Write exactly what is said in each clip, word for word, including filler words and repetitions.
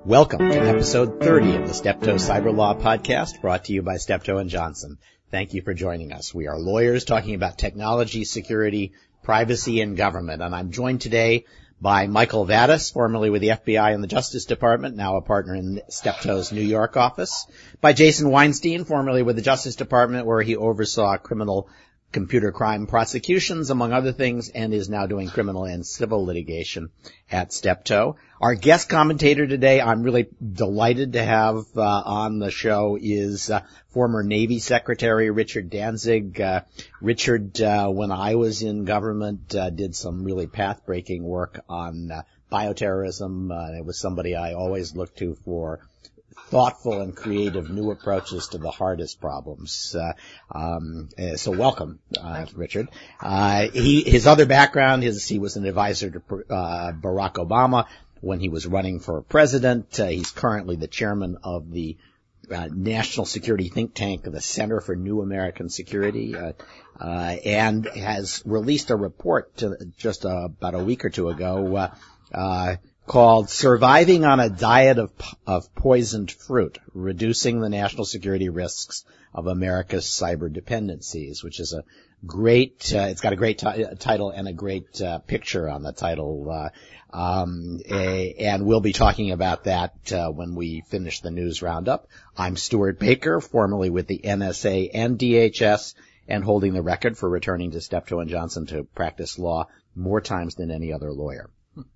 Welcome to episode thirty of the Steptoe Cyber Law Podcast, brought to you by Steptoe and Johnson. Thank you for joining us. We are lawyers talking about technology, security, privacy, and government. And I'm joined today by Michael Vatis, formerly with the F B I and the Justice Department, now a partner in Steptoe's New York office, by Jason Weinstein, formerly with the Justice Department, where he oversaw criminal computer crime prosecutions, among other things, and is now doing criminal and civil litigation at Steptoe. Our guest commentator today, I'm really delighted to have uh, on the show, is uh, former Navy Secretary Richard Danzig. Uh, Richard, uh, when I was in government, uh, did some really path-breaking work on uh, bioterrorism. Uh, it was somebody I always looked to for thoughtful and creative new approaches to the hardest problems. Uh, um, uh, so welcome, uh, Richard. Uh, he, his other background is he was an advisor to uh, Barack Obama when he was running for president. Uh, he's currently the chairman of the uh, national security think tank, the Center for New American Security, uh, uh, and has released a report to, just uh, about a week or two ago, uh, uh, called Surviving on a Diet of, of Poisoned Fruit, Reducing the National Security Risks of America's Cyber Dependencies, which is a great, uh, it's got a great t- title and a great uh, picture on the title. Uh, um, a, and we'll be talking about that uh, when we finish the news roundup. I'm Stuart Baker, formerly with the N S A and D H S, and holding the record for returning to Steptoe and Johnson to practice law more times than any other lawyer.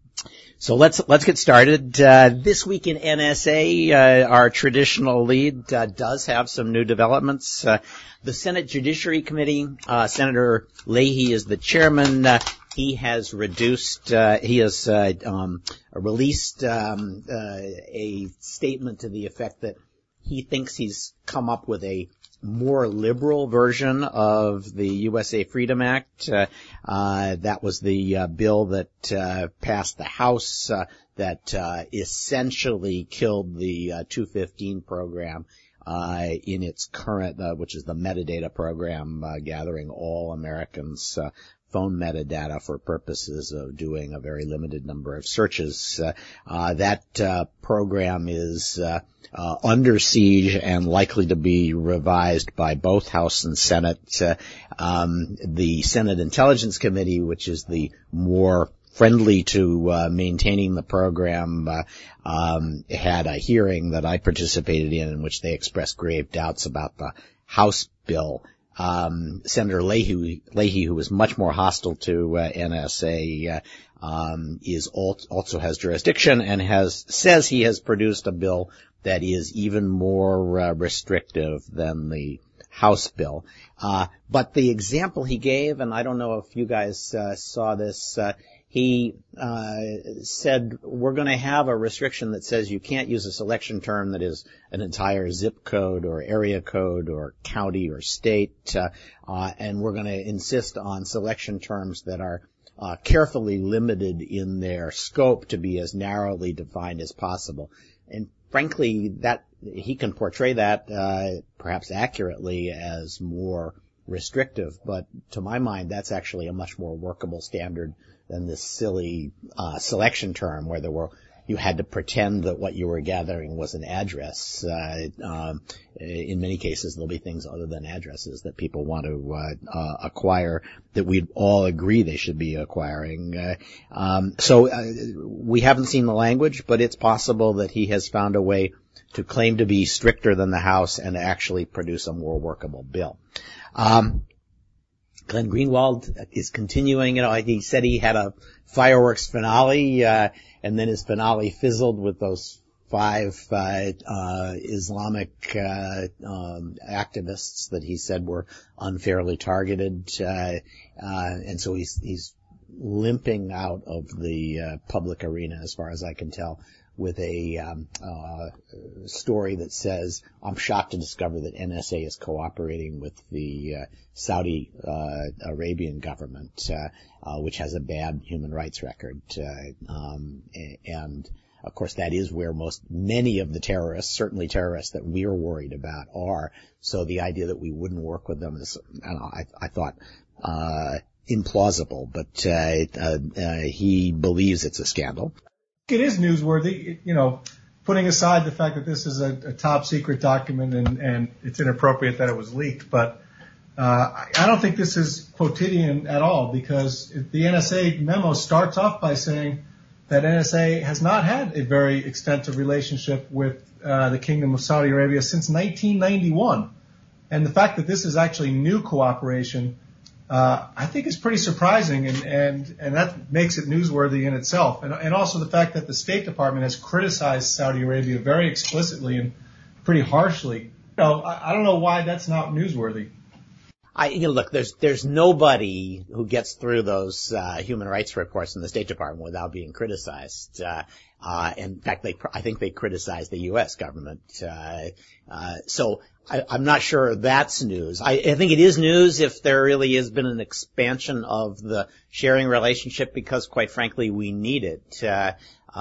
So let's let's get started. Uh, this week in N S A, uh, our traditional lead uh, does have some new developments. Uh, the Senate Judiciary Committee, uh, Senator Leahy is the chairman. Uh, he has reduced, uh, he has uh, um, released um, uh, a statement to the effect that he thinks he's come up with a more liberal version of the U S A Freedom Act. Uh, uh, that was the uh, bill that uh, passed the House uh, that uh, essentially killed the uh, two fifteen program uh, in its current, uh, which is the metadata program, uh, gathering all Americans' uh, phone metadata for purposes of doing a very limited number of searches. Uh, uh, that uh, program is uh, uh, under siege and likely to be revised by both House and Senate. Uh, um, the Senate Intelligence Committee, which is the more friendly to uh, maintaining the program, uh, um, had a hearing that I participated in in which they expressed grave doubts about the House bill. Um, Senator Leahy, Leahy, who is much more hostile to uh, N S A, uh, um, is al- also has jurisdiction and has says he has produced a bill that is even more uh, restrictive than the House bill. Uh, but the example he gave, and I don't know if you guys uh, saw this, uh, he uh said we're going to have a restriction that says you can't use a selection term that is an entire zip code or area code or county or state, uh, uh and we're going to insist on selection terms that are uh carefully limited in their scope to be as narrowly defined as possible. And frankly, that he can portray that uh perhaps accurately as more restrictive, but to my mind that's actually a much more workable standard than this silly uh selection term where there were you had to pretend that what you were gathering was an address. Uh, um, in many cases, there'll be things other than addresses that people want to uh, uh, acquire that we'd all agree they should be acquiring. Uh, um, so uh, we haven't seen the language, but it's possible that he has found a way to claim to be stricter than the House and actually produce a more workable bill. Um, Glenn Greenwald is continuing. You know, he said he had a fireworks finale, uh, and then his finale fizzled with those five uh, uh Islamic uh um activists that he said were unfairly targeted. Uh, uh and so he's he's limping out of the uh, public arena, as far as I can tell, with a um, uh, story that says, I'm shocked to discover that N S A is cooperating with the uh, Saudi uh, Arabian government, uh, uh, which has a bad human rights record. Uh, um, and, of course, that is where most, many of the terrorists, certainly terrorists that we're worried about, are. So the idea that we wouldn't work with them is, I don't know, I, I thought, uh, implausible, but uh, uh, uh, he believes it's a scandal. It is newsworthy. You know, putting aside the fact that this is a, a top secret document and, and it's inappropriate that it was leaked, but uh, I don't think this is quotidian at all, because the N S A memo starts off by saying that N S A has not had a very extensive relationship with uh, the Kingdom of Saudi Arabia since nineteen ninety-one. And the fact that this is actually new cooperation, uh, I think is pretty surprising, and, and, and that makes it newsworthy in itself. And, and also the fact that the State Department has criticized Saudi Arabia very explicitly and pretty harshly. You know, I, I don't know why that's not newsworthy. I, you know, look, there's, there's nobody who gets through those, uh, human rights reports in the State Department without being criticized. Uh, uh, in fact, they, I think they criticize the U S government. Uh, uh, so I, I'm not sure that's news. I, I think it is news if there really has been an expansion of the sharing relationship, because quite frankly, we need it. Uh,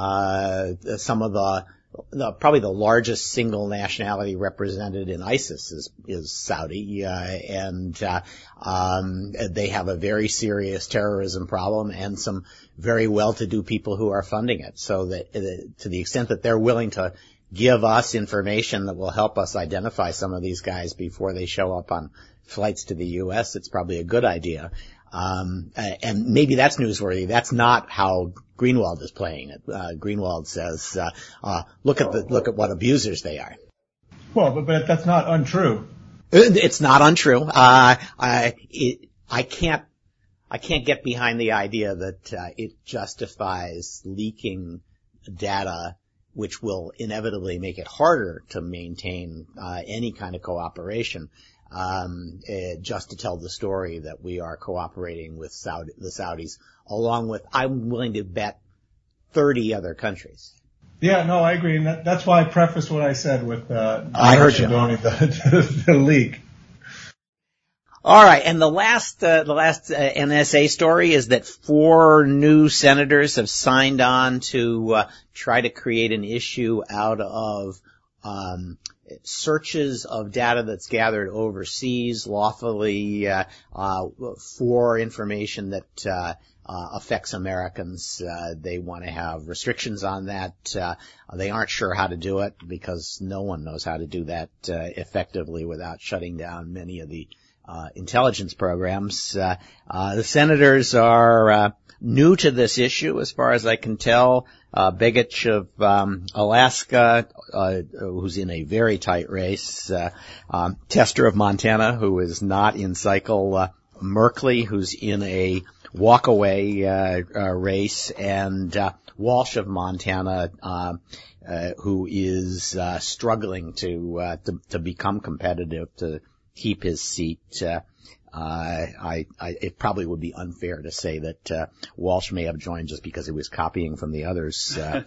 uh, some of the, The, probably the largest single nationality represented in ISIS is, is Saudi, uh, and uh, um, they have a very serious terrorism problem and some very well-to-do people who are funding it. So that uh, to the extent that they're willing to give us information that will help us identify some of these guys before they show up on flights to the U S, it's probably a good idea. Um, and maybe that's newsworthy. That's not how Greenwald is playing it. Uh, Greenwald says, uh, uh, look at the, look at what abusers they are. Well, but, but that's not untrue. It's not untrue. Uh, I, it, I can't, I can't get behind the idea that, uh, it justifies leaking data, which will inevitably make it harder to maintain, uh, any kind of cooperation. Um, uh, just to tell the story that we are cooperating with Saudi, the Saudis, along with, I'm willing to bet, thirty other countries. Yeah, no, I agree, and that, that's why I prefaced what I said with uh, I heard you. The, the, the leak. All right, and the last, uh, the last uh, N S A story is that four new senators have signed on to uh, try to create an issue out of um searches of data that's gathered overseas lawfully uh, uh for information that uh, uh affects Americans. Uh they want to have restrictions on that. Uh they aren't sure how to do it, because no one knows how to do that uh, effectively without shutting down many of the uh intelligence programs. Uh, uh the senators are uh new to this issue, as far as I can tell. Uh, Begich of um, Alaska, uh, who's in a very tight race. Uh, um, Tester of Montana, who is not in cycle. Uh, Merkley, who's in a walkaway uh, uh, race, and uh, Walsh of Montana, uh, uh, who is uh, struggling to, uh, to to become competitive to keep his seat. Uh, Uh, I, I, it probably would be unfair to say that, uh, Walsh may have joined just because he was copying from the others. Uh,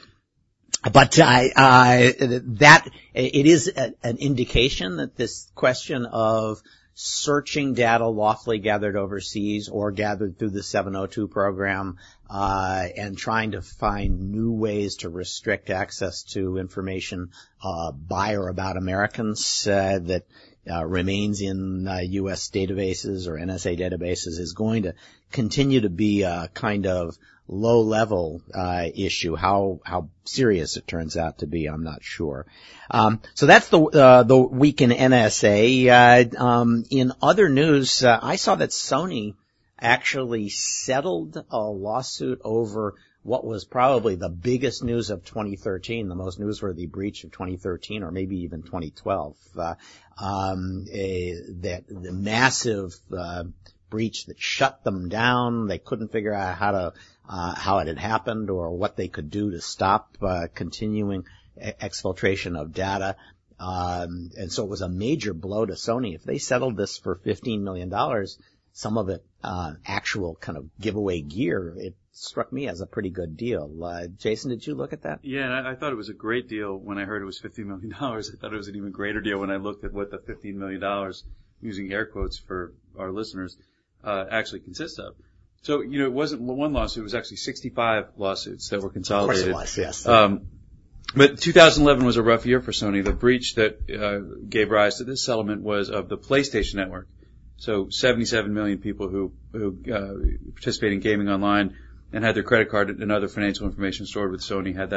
but, uh, uh, that, it is a, an indication that this question of searching data lawfully gathered overseas or gathered through the seven oh two program, uh, and trying to find new ways to restrict access to information, uh, by or about Americans, uh, that, Uh, remains in uh, U S databases or N S A databases is going to continue to be a kind of low-level uh, issue. How how serious it turns out to be, I'm not sure. Um, so that's the uh, the week in N S A. Uh, um, in other news, uh, I saw that Sony actually settled a lawsuit over what was probably the biggest news of twenty thirteen, the most newsworthy breach of twenty thirteen, or maybe even twenty twelve. Uh, um, a, that the massive uh, breach that shut them down. They couldn't figure out how to uh, how it had happened or what they could do to stop uh, continuing exfiltration of data. Um, and so it was a major blow to Sony. If they settled this for fifteen million dollars, some of it uh, actual kind of giveaway gear, it struck me as a pretty good deal. Uh, Jason, did you look at that? Yeah, and I, I thought it was a great deal when I heard it was fifteen million dollars. I thought it was an even greater deal when I looked at what the fifteen million dollars, using air quotes for our listeners, uh, actually consists of. So, you know, it wasn't one lawsuit. It was actually sixty-five lawsuits that were consolidated. Of course it was, yes. Um, but two thousand eleven was a rough year for Sony. The breach that uh, gave rise to this settlement was of the PlayStation Network. So seventy-seven million people who, who uh, participate in gaming online and had their credit card and other financial information stored with Sony had that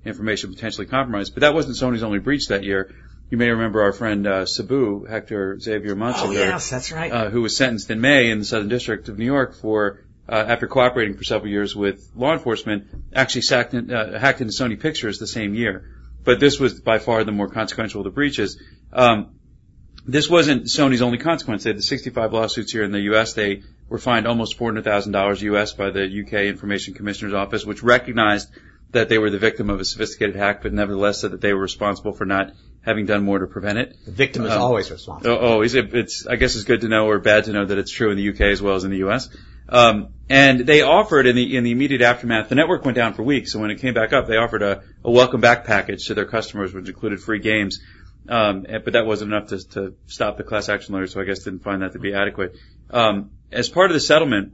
information potentially compromised. But that wasn't Sony's only breach that year. You may remember our friend uh, Sabu, Hector Xavier Munzinger. Oh, yes, that's right. Uh, who was sentenced in May in the Southern District of New York for, uh, after cooperating for several years with law enforcement, actually sacked in, uh, hacked into Sony Pictures the same year. But this was by far the more consequential of the breaches. Um, this wasn't Sony's only consequence. They had the sixty-five lawsuits here in the U S. They were fined almost four hundred thousand dollars U S by the U K Information Commissioner's Office, which recognized that they were the victim of a sophisticated hack, but nevertheless said that they were responsible for not having done more to prevent it. The victim is um, always responsible. Oh, always. It, it's, I guess it's good to know or bad to know that it's true in the U K as well as in the U S. Um, and they offered in the, in the immediate aftermath, the network went down for weeks, so when it came back up, they offered a, a welcome back package to their customers, which included free games. Um, but that wasn't enough to, to stop the class action lawyers, so I guess didn't find that to be adequate. Um, as part of the settlement,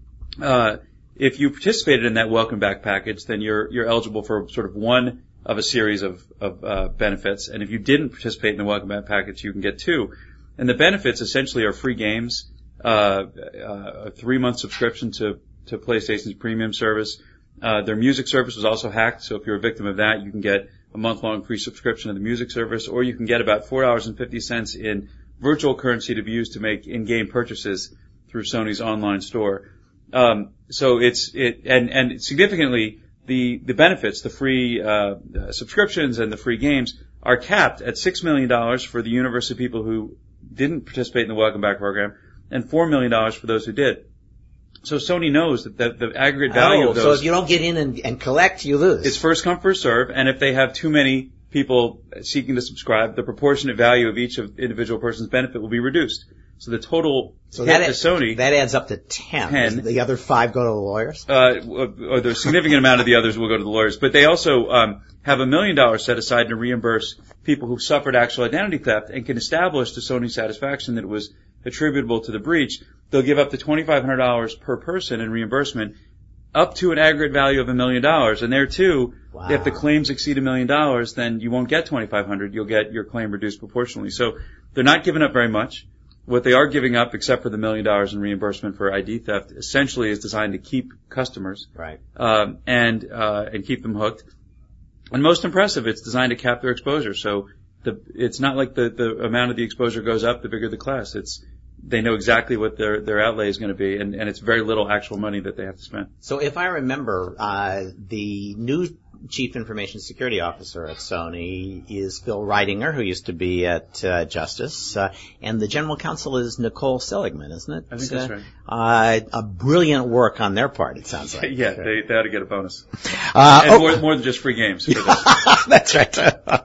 uh, if you participated in that welcome back package, then you're, you're eligible for sort of one of a series of, of, uh, benefits. And if you didn't participate in the welcome back package, you can get two. And the benefits essentially are free games, uh, uh a three month subscription to, to PlayStation's premium service. Uh, their music service was also hacked, so if you're a victim of that, you can get a month-long free subscription to the music service, or you can get about four dollars and fifty cents in virtual currency to be used to make in-game purchases through Sony's online store. Um, so it's, it, and, and significantly, the, the benefits, the free, uh, subscriptions and the free games are capped at six million dollars for the universe of people who didn't participate in the Welcome Back program and four million dollars for those who did. So Sony knows that the, the aggregate value oh, of those... So if you don't get in and, and collect, you lose. It's first come, first serve, and if they have too many people seeking to subscribe, the proportionate value of each of individual person's benefit will be reduced. So the total so hit that to Sony... That adds up to ten. ten. Does the other five go to the lawyers? Uh, or the significant amount of the others will go to the lawyers. But they also um, have a million dollars set aside to reimburse people who've suffered actual identity theft and can establish to Sony's satisfaction that it was attributable to the breach. They'll give up to twenty-five hundred dollars per person in reimbursement, up to an aggregate value of a million dollars. And there too, wow. If the claims exceed a million dollars, then you won't get twenty-five hundred dollars. You'll get your claim reduced proportionally. So they're not giving up very much. What they are giving up, except for the million dollars in reimbursement for I D theft, essentially is designed to keep customers, right? Um, and uh, and keep them hooked. And most impressive, it's designed to cap their exposure. So the it's not like the the amount of the exposure goes up the bigger the class. It's they know exactly what their their outlay is going to be, and and it's very little actual money that they have to spend. So if I remember, uh, the new Chief Information Security Officer at Sony is Phil Reidinger, who used to be at uh, Justice, uh, and the General Counsel is Nicole Seligman, isn't it? I think that's right. Uh, a brilliant work on their part, it sounds like. Yeah, they, they ought to get a bonus. Uh, and oh, more, more than just free games. That's right.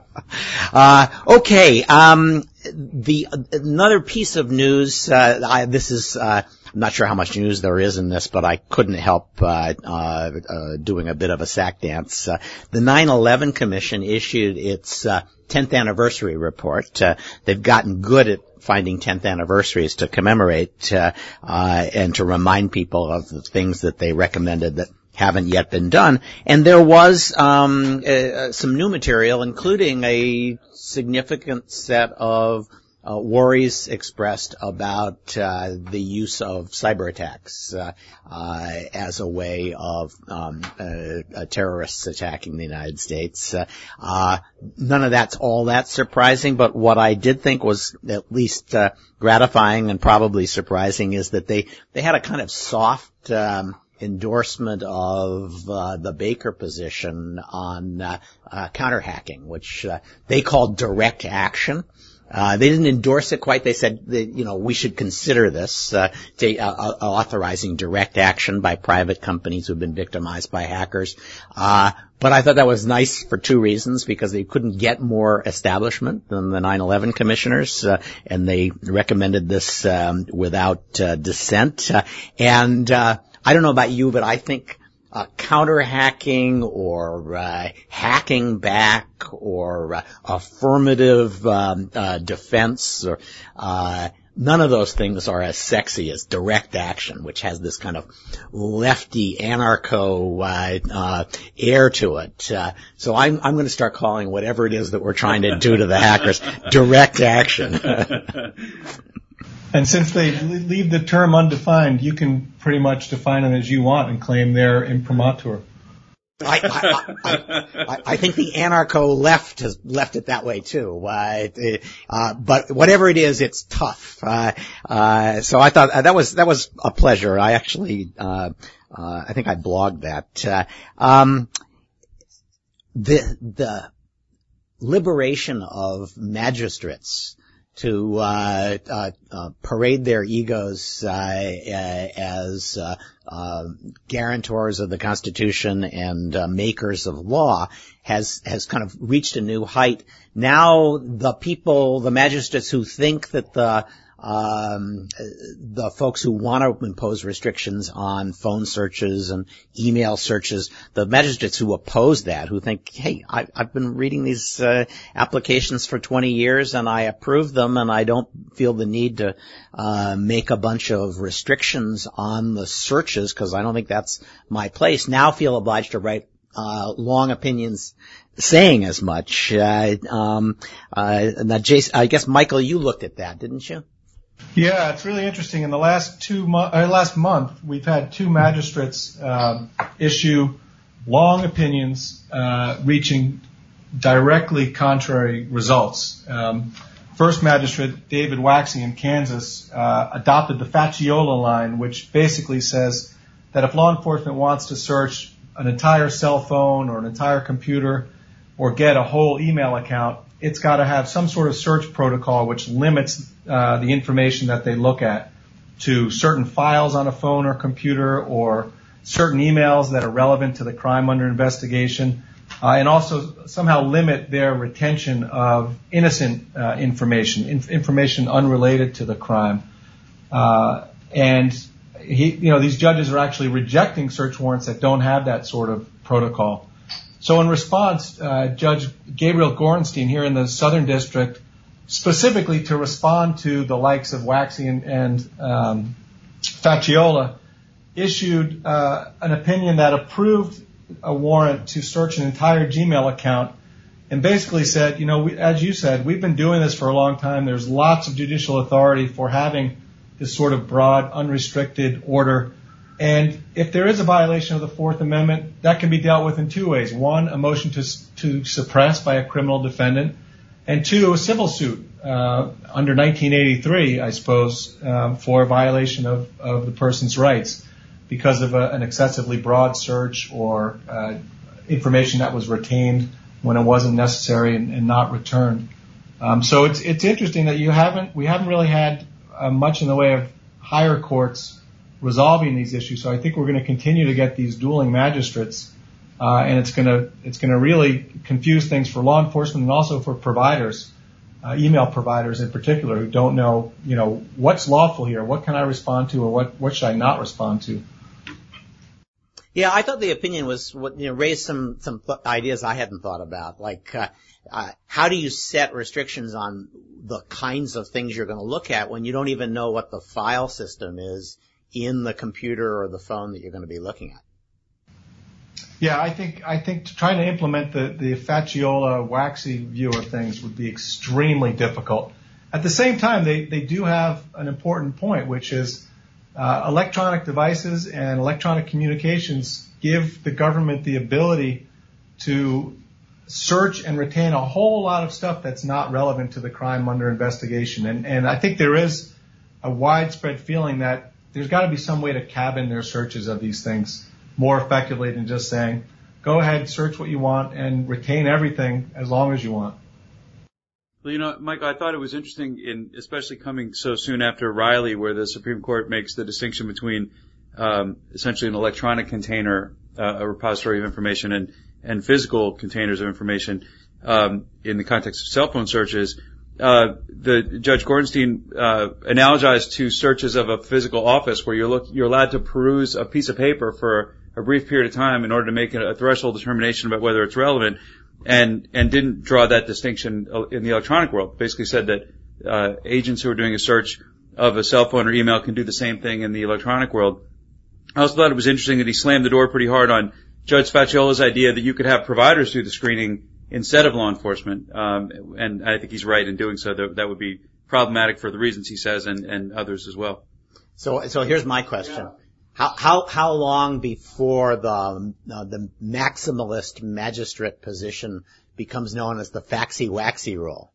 uh, okay, um, the another piece of news, uh, I, this is, uh, I'm not sure how much news there is in this, but I couldn't help uh, uh, uh doing a bit of a sack dance. Uh, the nine eleven Commission issued its uh, tenth anniversary report. Uh, they've gotten good at finding tenth anniversaries to commemorate uh, uh and to remind people of the things that they recommended that haven't yet been done. And there was um uh, some new material, including a significant set of Uh, worries expressed about uh, the use of cyber attacks uh, uh, as a way of um, uh, uh, terrorists attacking the United States. Uh, uh, none of that's all that surprising, but what I did think was at least uh, gratifying and probably surprising is that they they had a kind of soft um, endorsement of uh, the Baker position on uh, uh, counter hacking, which uh, they called direct action. Uh, they didn't endorse it quite. They said that, you know, we should consider this, uh, to, uh, authorizing direct action by private companies who've been victimized by hackers. Uh, but I thought that was nice for two reasons, because they couldn't get more establishment than the nine eleven commissioners, uh, and they recommended this, um, without, uh, dissent. Uh, and, uh, I don't know about you, but I think Uh, counter-hacking or uh, hacking back or uh, affirmative um, uh, defense, or uh, none of those things are as sexy as direct action, which has this kind of lefty anarcho uh, uh, air to it. Uh, so I'm I'm going to start calling whatever it is that we're trying to do to the hackers direct action. And since they leave the term undefined, you can pretty much define them as you want and claim they're imprimatur. I, I, I, I think the anarcho left has left it that way too. Uh, it, uh, but whatever it is, it's tough. Uh, uh, so I thought uh, that was, that was a pleasure. I actually, uh, uh, I think I blogged that. Uh, um, the, the liberation of magistrates to uh, uh, uh, parade their egos uh, uh, as uh, uh, guarantors of the Constitution and uh, makers of law has has kind of reached a new height. Now the people, the magistrates who think that the um the folks who want to impose restrictions on phone searches and email searches, the magistrates who oppose that, who think, hey, I, I've been reading these uh, applications for twenty years and I approve them and I don't feel the need to uh make a bunch of restrictions on the searches because I don't think that's my place, now feel obliged to write uh long opinions saying as much. Uh, um, uh, now, Jason, I guess, Michael, you looked at that, didn't you? Yeah, it's really interesting. In the last two mo- uh, last month, we've had two magistrates um, issue long opinions uh, reaching directly contrary results. Um, first magistrate, David Waxy in Kansas, uh, adopted the Faciola line, which basically says that if law enforcement wants to search an entire cell phone or an entire computer or get a whole email account, it's got to have some sort of search protocol which limits uh, the information that they look at to certain files on a phone or computer or certain emails that are relevant to the crime under investigation, uh, and also somehow limit their retention of innocent uh, information, inf- information unrelated to the crime. Uh, and he, you know, these judges are actually rejecting search warrants that don't have that sort of protocol. So in response, uh, Judge Gabriel Gorenstein here in the Southern District, specifically to respond to the likes of Waxy and, and um, Faciola, issued uh, an opinion that approved a warrant to search an entire Gmail account and basically said, you know, we, as you said, we've been doing this for a long time. There's lots of judicial authority for having this sort of broad, unrestricted order. And if there is a violation of the Fourth Amendment, that can be dealt with in two ways. One, a motion to to suppress by a criminal defendant, and two, a civil suit uh, under nineteen eighty-three, I suppose, um, for a violation of, of the person's rights because of a, an excessively broad search or uh, information that was retained when it wasn't necessary and, and not returned. Um, so it's it's interesting that you haven't we haven't really had uh, much in the way of higher courts resolving these issues. So I think we're going to continue to get these dueling magistrates, uh, and it's going to it's going to really confuse things for law enforcement and also for providers, uh, email providers in particular, who don't know, you know, what's lawful here, what can I respond to, or what what should I not respond to. Yeah, I thought the opinion was, you know, raised some some th- ideas I hadn't thought about, like uh, uh, how do you set restrictions on the kinds of things you're going to look at when you don't even know what the file system is in the computer or the phone that you're going to be looking at? Yeah, I think I think trying to implement the the Faciola Waxy view of things would be extremely difficult. At the same time, they they do have an important point, which is uh, electronic devices and electronic communications give the government the ability to search and retain a whole lot of stuff that's not relevant to the crime under investigation. And and I think there is a widespread feeling that there's got to be some way to cabin their searches of these things more effectively than just saying, go ahead, search what you want and retain everything as long as you want. Well, you know, Mike, I thought it was interesting, in especially coming so soon after Riley, where the Supreme Court makes the distinction between um, essentially an electronic container, uh, a repository of information, and, and physical containers of information um, in the context of cell phone searches. Uh, the Judge Gorenstein, uh, analogized to searches of a physical office where you're look, you're allowed to peruse a piece of paper for a brief period of time in order to make a, a threshold determination about whether it's relevant, and, and didn't draw that distinction in the electronic world. Basically said that, uh, agents who are doing a search of a cell phone or email can do the same thing in the electronic world. I also thought it was interesting that he slammed the door pretty hard on Judge Faciola's idea that you could have providers do the screening instead of law enforcement, um, and I think he's right in doing so. That, that would be problematic for the reasons he says, and, and others as well. So, so here's my question: How how how long before the uh, the maximalist magistrate position becomes known as the faxy waxy rule?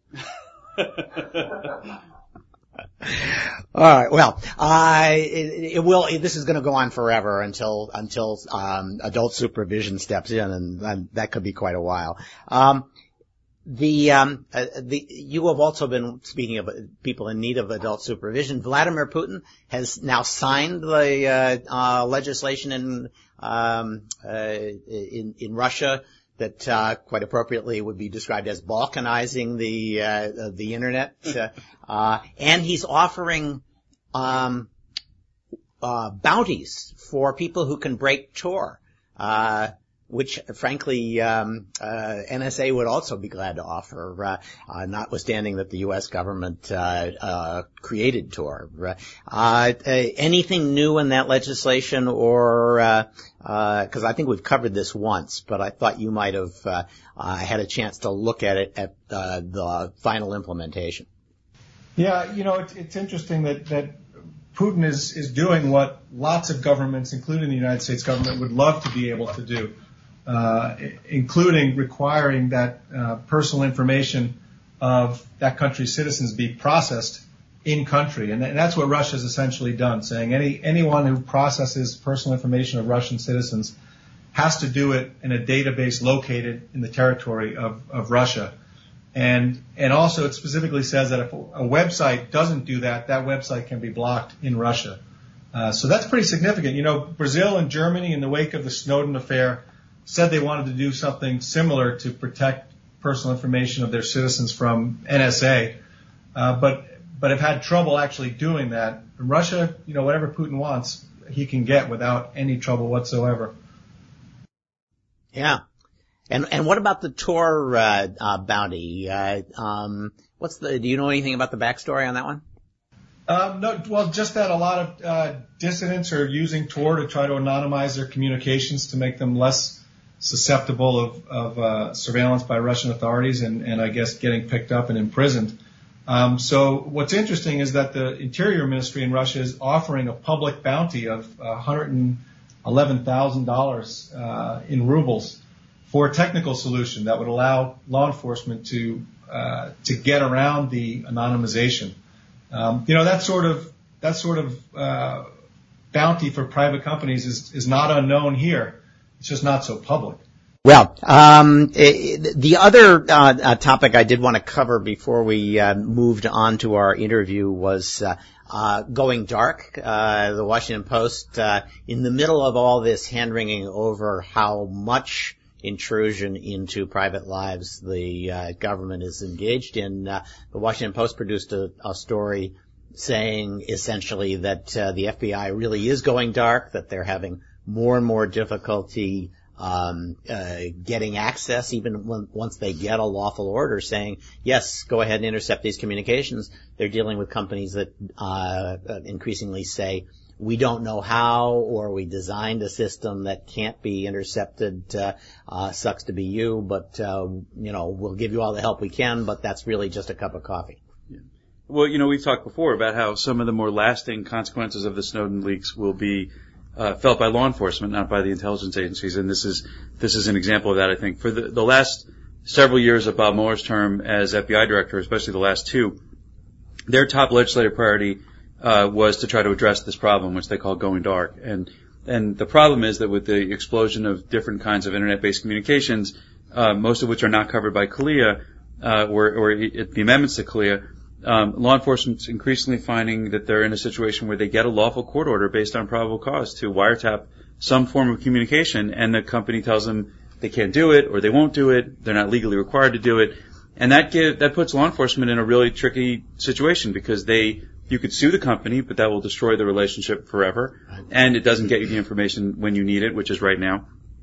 All right. Well, uh, it, it will. This is going to go on forever until until um, adult supervision steps in, and, and that could be quite a while. Um, the um, uh, the you have also been speaking of people in need of adult supervision. Vladimir Putin has now signed the uh, uh, legislation in um, uh, in in Russia that uh, quite appropriately would be described as balkanizing the uh, the internet, uh, uh, and he's offering um, uh, bounties for people who can break Tor, uh, which frankly um, uh, N S A would also be glad to offer, uh, uh, notwithstanding that the U S government uh, uh, created Tor. Uh, uh, anything new in that legislation, or uh, because uh, I think we've covered this once, but I thought you might have uh, uh, had a chance to look at it at uh, the final implementation. Yeah, you know, it's, it's interesting that, that Putin is, is doing what lots of governments, including the United States government, would love to be able to do, uh, including requiring that uh, personal information of that country's citizens be processed in country. And, and that's what Russia's essentially done, saying any anyone who processes personal information of Russian citizens has to do it in a database located in the territory of, of Russia. And and also it specifically says that if a website doesn't do that, that website can be blocked in Russia. Uh, so that's pretty significant. You know, Brazil and Germany, in the wake of the Snowden affair, said they wanted to do something similar to protect personal information of their citizens from N S A, uh, but but have had trouble actually doing that. In Russia, you know, whatever Putin wants, he can get without any trouble whatsoever. Yeah. And and what about the Tor uh, uh, bounty? Uh, um, what's the? Do you know anything about the backstory on that one? Um, no, well, just that a lot of uh, dissidents are using Tor to try to anonymize their communications to make them less susceptible of, of uh, surveillance by Russian authorities, and, and I guess getting picked up and imprisoned. Um, so what's interesting is that the Interior Ministry in Russia is offering a public bounty of one hundred eleven thousand dollars uh, in rubles for a technical solution that would allow law enforcement to uh, to get around the anonymization. Um, you know, that sort of that sort of uh, bounty for private companies is is not unknown here. It's just not so public. Well, um, the other uh, uh, topic I did want to cover before we uh, moved on to our interview was uh, uh, going dark. Uh, the Washington Post, uh, in the middle of all this hand-wringing over how much intrusion into private lives the uh, government is engaged in, uh, the Washington Post produced a, a story saying essentially that uh, the F B I really is going dark, that they're having more and more difficulty um uh getting access, even when, once they get a lawful order saying, yes, go ahead and intercept these communications. They're dealing with companies that uh increasingly say, we don't know how, or we designed a system that can't be intercepted. Uh, uh, sucks to be you, but, uh, you know, we'll give you all the help we can, but that's really just a cup of coffee. Yeah. Well, you know, we've talked before about how some of the more lasting consequences of the Snowden leaks will be uh, felt by law enforcement, not by the intelligence agencies. And this is, this is an example of that, I think. For the, the last several years of Bob Mueller's term as F B I director, especially the last two, their top legislative priority Uh, was to try to address this problem, which they call going dark. And and the problem is that with the explosion of different kinds of internet-based communications, uh, most of which are not covered by CALEA, uh, or, or the amendments to CALEA, um, law enforcement's increasingly finding that they're in a situation where they get a lawful court order based on probable cause to wiretap some form of communication, and the company tells them they can't do it or they won't do it. They're not legally required to do it. And that give, that puts law enforcement in a really tricky situation, because they you could sue the company, but that will destroy the relationship forever, and it doesn't get you the information when you need it, which is right now.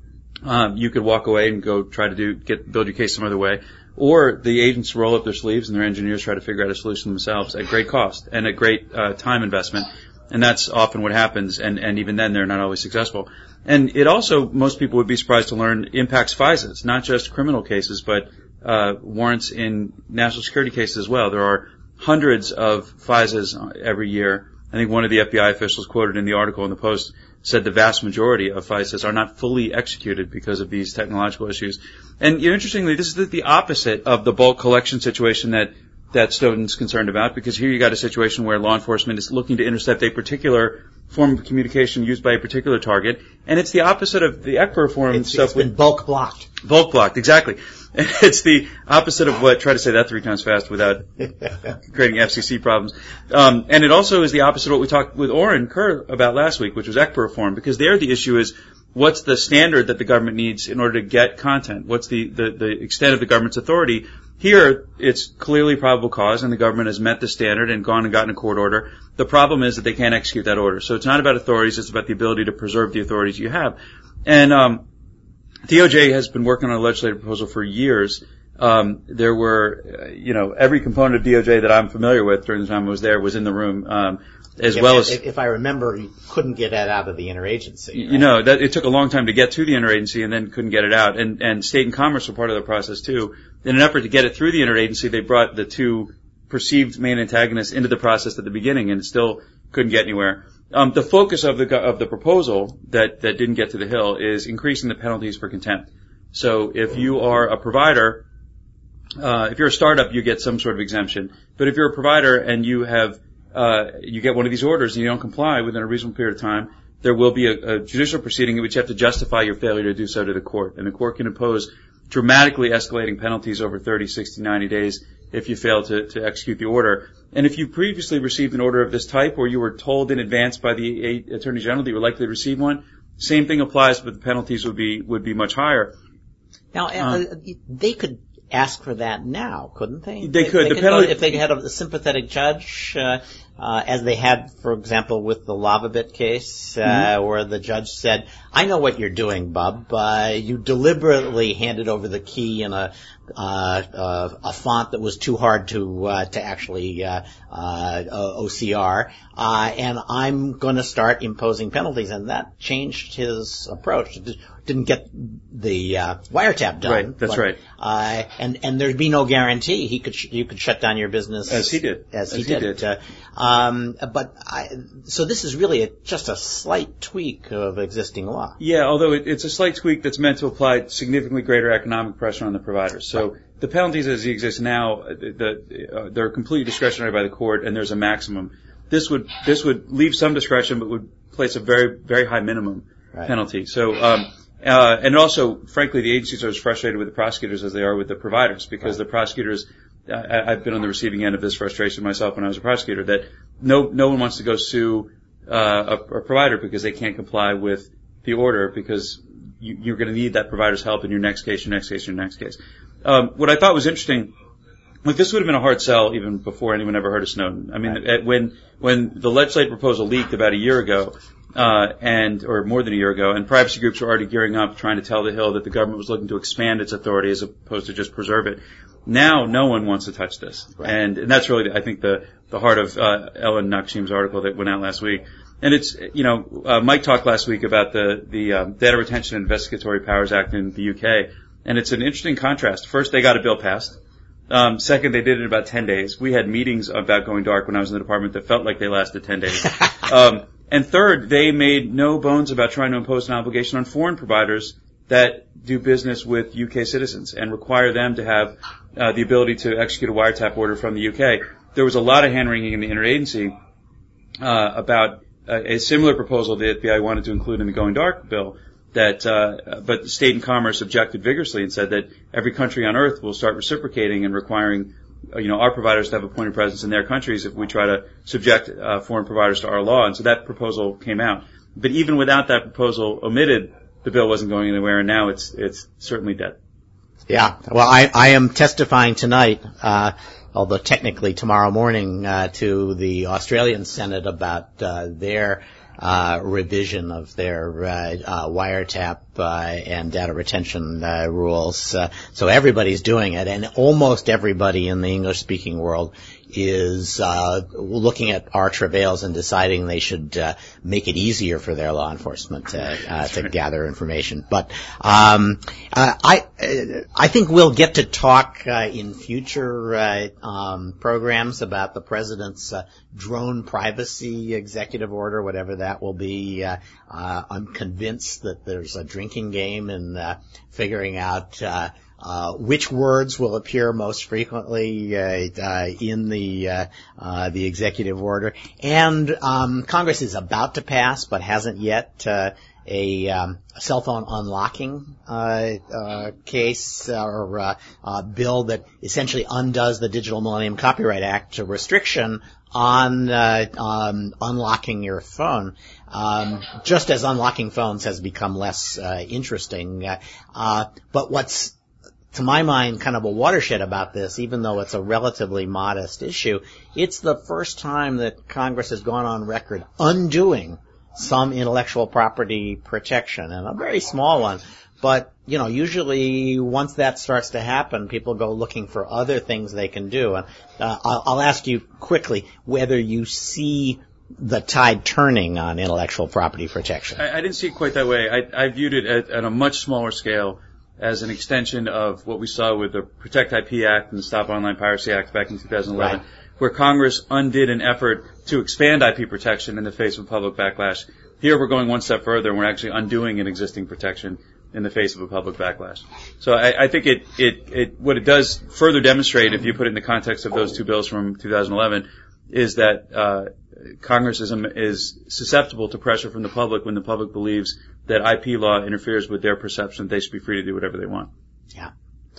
Um, you could walk away and go try to do get build your case some other way, or the agents roll up their sleeves and their engineers try to figure out a solution themselves at great cost and at great uh, time investment, and that's often what happens. And, and even then, they're not always successful. And it also, most people would be surprised to learn, impacts FISAs, not just criminal cases, but uh, warrants in national security cases as well. There are hundreds of FISAs every year. I think one of the F B I officials quoted in the article in the Post said the vast majority of FISAs are not fully executed because of these technological issues. And, you know, interestingly, this is the, the opposite of the bulk collection situation that that Snowden's concerned about, because here you got a situation where law enforcement is looking to intercept a particular form of communication used by a particular target, and it's the opposite of the ECPA form it's, stuff. It's been bulk blocked. Bulk blocked, exactly. It's the opposite of what, try to say that three times fast without creating F C C problems. Um, and it also is the opposite of what we talked with Oren Kerr about last week, which was ECPA reform, because there the issue is, what's the standard that the government needs in order to get content? What's the, the, the extent of the government's authority? Here, it's clearly probable cause, and the government has met the standard and gone and gotten a court order. The problem is that they can't execute that order. So it's not about authorities, it's about the ability to preserve the authorities you have. And um D O J has been working on a legislative proposal for years. Um there were, uh, you know, every component of D O J that I'm familiar with during the time I was there was in the room. Um As if, well if, as, if I remember, you couldn't get that out of the interagency. Right? You know, that it took a long time to get to the interagency and then couldn't get it out. And, and State and Commerce were part of the process too. In an effort to get it through the interagency, they brought the two perceived main antagonists into the process at the beginning and still couldn't get anywhere. Um, the focus of the of the proposal that that didn't get to the Hill is increasing the penalties for contempt. So if you are a provider, uh, if you're a startup, you get some sort of exemption. But if you're a provider and you have Uh, you get one of these orders and you don't comply within a reasonable period of time, there will be a, a judicial proceeding in which you have to justify your failure to do so to the court. And the court can impose dramatically escalating penalties over thirty, sixty, ninety days if you fail to, to execute the order. And if you previously received an order of this type, or you were told in advance by the Attorney General that you were likely to receive one, same thing applies, but the penalties would be would be much higher. Now, uh, um, they could ask for that now, couldn't they? They could. They the could penalty, go, if they had a sympathetic judge, uh, uh, as they had, for example, with the LavaBit case, uh, mm-hmm. where the judge said, "I know what you're doing, bub. Uh, you deliberately handed over the key in a uh, uh, a font that was too hard to uh, to actually uh, uh, O C R, uh, and I'm going to start imposing penalties." And that changed his approach. Didn't get the uh, wiretap done. Right, that's but, right. Uh, and and there'd be no guarantee he could sh- you could shut down your business as he did. As, as he, he did. did. Uh, um, but I, so this is really a, just a slight tweak of existing law. Yeah, although it, it's a slight tweak that's meant to apply significantly greater economic pressure on the providers. So right. The penalties as they exist now, the, the, uh, they're completely discretionary by the court, and there's a maximum. This would this would leave some discretion, but would place a very very high minimum right. penalty. So. Um, Uh, and also, frankly, the agencies are as frustrated with the prosecutors as they are with the providers, because right. the prosecutors, uh, I've been on the receiving end of this frustration myself when I was a prosecutor, that no, no one wants to go sue, uh, a, a provider because they can't comply with the order, because you, you're going to need that provider's help in your next case, your next case, your next case. Um, what I thought was interesting, like this would have been a hard sell even before anyone ever heard of Snowden. I mean, right. when, when the legislative proposal leaked about a year ago, Uh, and, or more than a year ago, and privacy groups were already gearing up trying to tell the Hill that the government was looking to expand its authority as opposed to just preserve it. Now, no one wants to touch this. Right. And, and that's really, I think, the, the heart of, uh, Ellen Nakshim's article that went out last week. And it's, you know, uh, Mike talked last week about the, the, um, Data Retention and Investigatory Powers Act in the U K. And it's an interesting contrast. First, they got a bill passed. Um, second, they did it in about ten days. We had meetings about going dark when I was in the department that felt like they lasted ten days. um, And third, they made no bones about trying to impose an obligation on foreign providers that do business with U K citizens and require them to have uh, the ability to execute a wiretap order from the U K. There was a lot of hand-wringing in the interagency uh, about uh, a similar proposal the F B I wanted to include in the Going Dark bill, that uh, but State and Commerce objected vigorously and said that every country on earth will start reciprocating and requiring you know, our providers to have a point of presence in their countries if we try to subject uh, foreign providers to our law. And so that proposal came out. But even without that proposal omitted, the bill wasn't going anywhere, and now it's it's certainly dead. Yeah. Well, I, I am testifying tonight, uh, although technically tomorrow morning, uh, to the Australian Senate about uh, their uh, revision of their uh, uh, wiretap uh, uh, and data retention uh, rules. Uh, so everybody's doing it, and almost everybody in the English-speaking world is uh looking at our travails and deciding they should uh, make it easier for their law enforcement to, uh, to gather information. But um uh, I I think we'll get to talk uh, in future uh, um programs about the president's uh, drone privacy executive order, whatever that will be. Uh, uh, I'm convinced that there's a drinking game in uh, figuring out uh Uh, which words will appear most frequently uh, uh, in the uh, uh, the executive order. And um, Congress is about to pass, but hasn't yet, uh, a, um, a cell phone unlocking uh, uh, case or uh, uh, bill that essentially undoes the Digital Millennium Copyright Act restriction on uh, um, unlocking your phone. Um, just as unlocking phones has become less uh, interesting. Uh, uh, but what's to my mind, kind of a watershed about this, even though it's a relatively modest issue, it's the first time that Congress has gone on record undoing some intellectual property protection, and a very small one. But, you know, usually once that starts to happen, people go looking for other things they can do. And uh, I'll, I'll ask you quickly whether you see the tide turning on intellectual property protection. I, I didn't see it quite that way. I, I viewed it at, at a much smaller scale, as an extension of what we saw with the Protect I P Act and the Stop Online Piracy Act back in two thousand eleven, right, where Congress undid an effort to expand I P protection in the face of public backlash. Here we're going one step further, and we're actually undoing an existing protection in the face of a public backlash. So I, I think it, it, it, what it does further demonstrate, if you put it in the context of those two bills from two thousand eleven, is that uh, Congress is, is susceptible to pressure from the public when the public believes that I P law interferes with their perception that they should be free to do whatever they want. Yeah.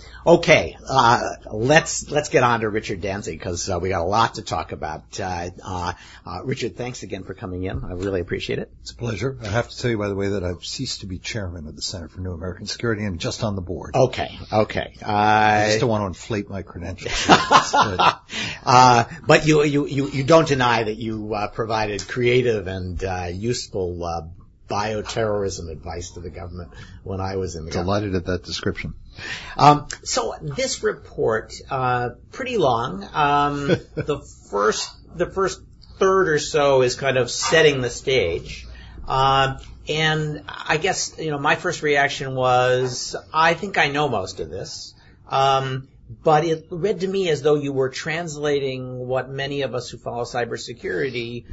Okay, uh, let's, let's get on to Richard Danzig, because uh, we got a lot to talk about. Uh, uh, uh, Richard, thanks again for coming in. I really appreciate it. It's a pleasure. I have to tell you, by the way, that I've ceased to be chairman of the Center for New American Security and just on the board. Okay, okay. Uh, I just don't want to inflate my credentials. uh, but you, you, you, you don't deny that you uh, provided creative and uh, useful uh, bioterrorism advice to the government when I was in the Delighted government. at that description. Um, so this report, uh, pretty long. Um, the first, the first third or so is kind of setting the stage. Um, and I guess, you know, my first reaction was, I think I know most of this. Um, but it read to me as though you were translating what many of us who follow cybersecurity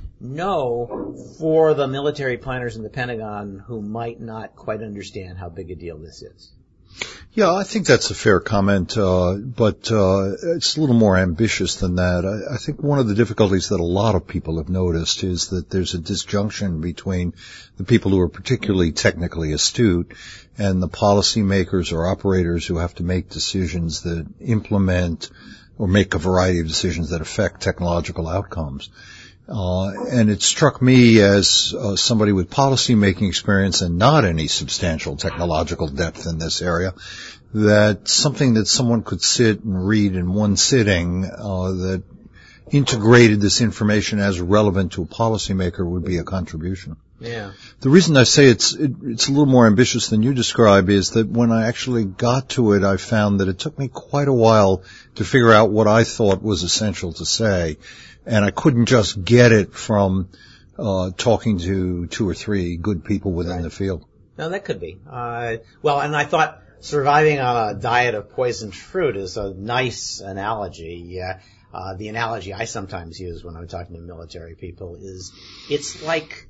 know for the military planners in the Pentagon who might not quite understand how big a deal this is. Yeah, I think that's a fair comment, uh, but uh, it's a little more ambitious than that. I, I think one of the difficulties that a lot of people have noticed is that there's a disjunction between the people who are particularly technically astute and the policymakers or operators who have to make decisions that implement or make a variety of decisions that affect technological outcomes. Uh, and it struck me as uh, somebody with policy-making experience and not any substantial technological depth in this area, that something that someone could sit and read in one sitting uh, that integrated this information as relevant to a policymaker would be a contribution. Yeah. The reason I say it's it, it's a little more ambitious than you describe is that when I actually got to it, I found that it took me quite a while to figure out what I thought was essential to say. And I couldn't just get it from uh talking to two or three good people within right. the field. No, that could be. Uh Well, and I thought surviving on a diet of poisoned fruit is a nice analogy. Uh, uh the analogy I sometimes use when I'm talking to military people is it's like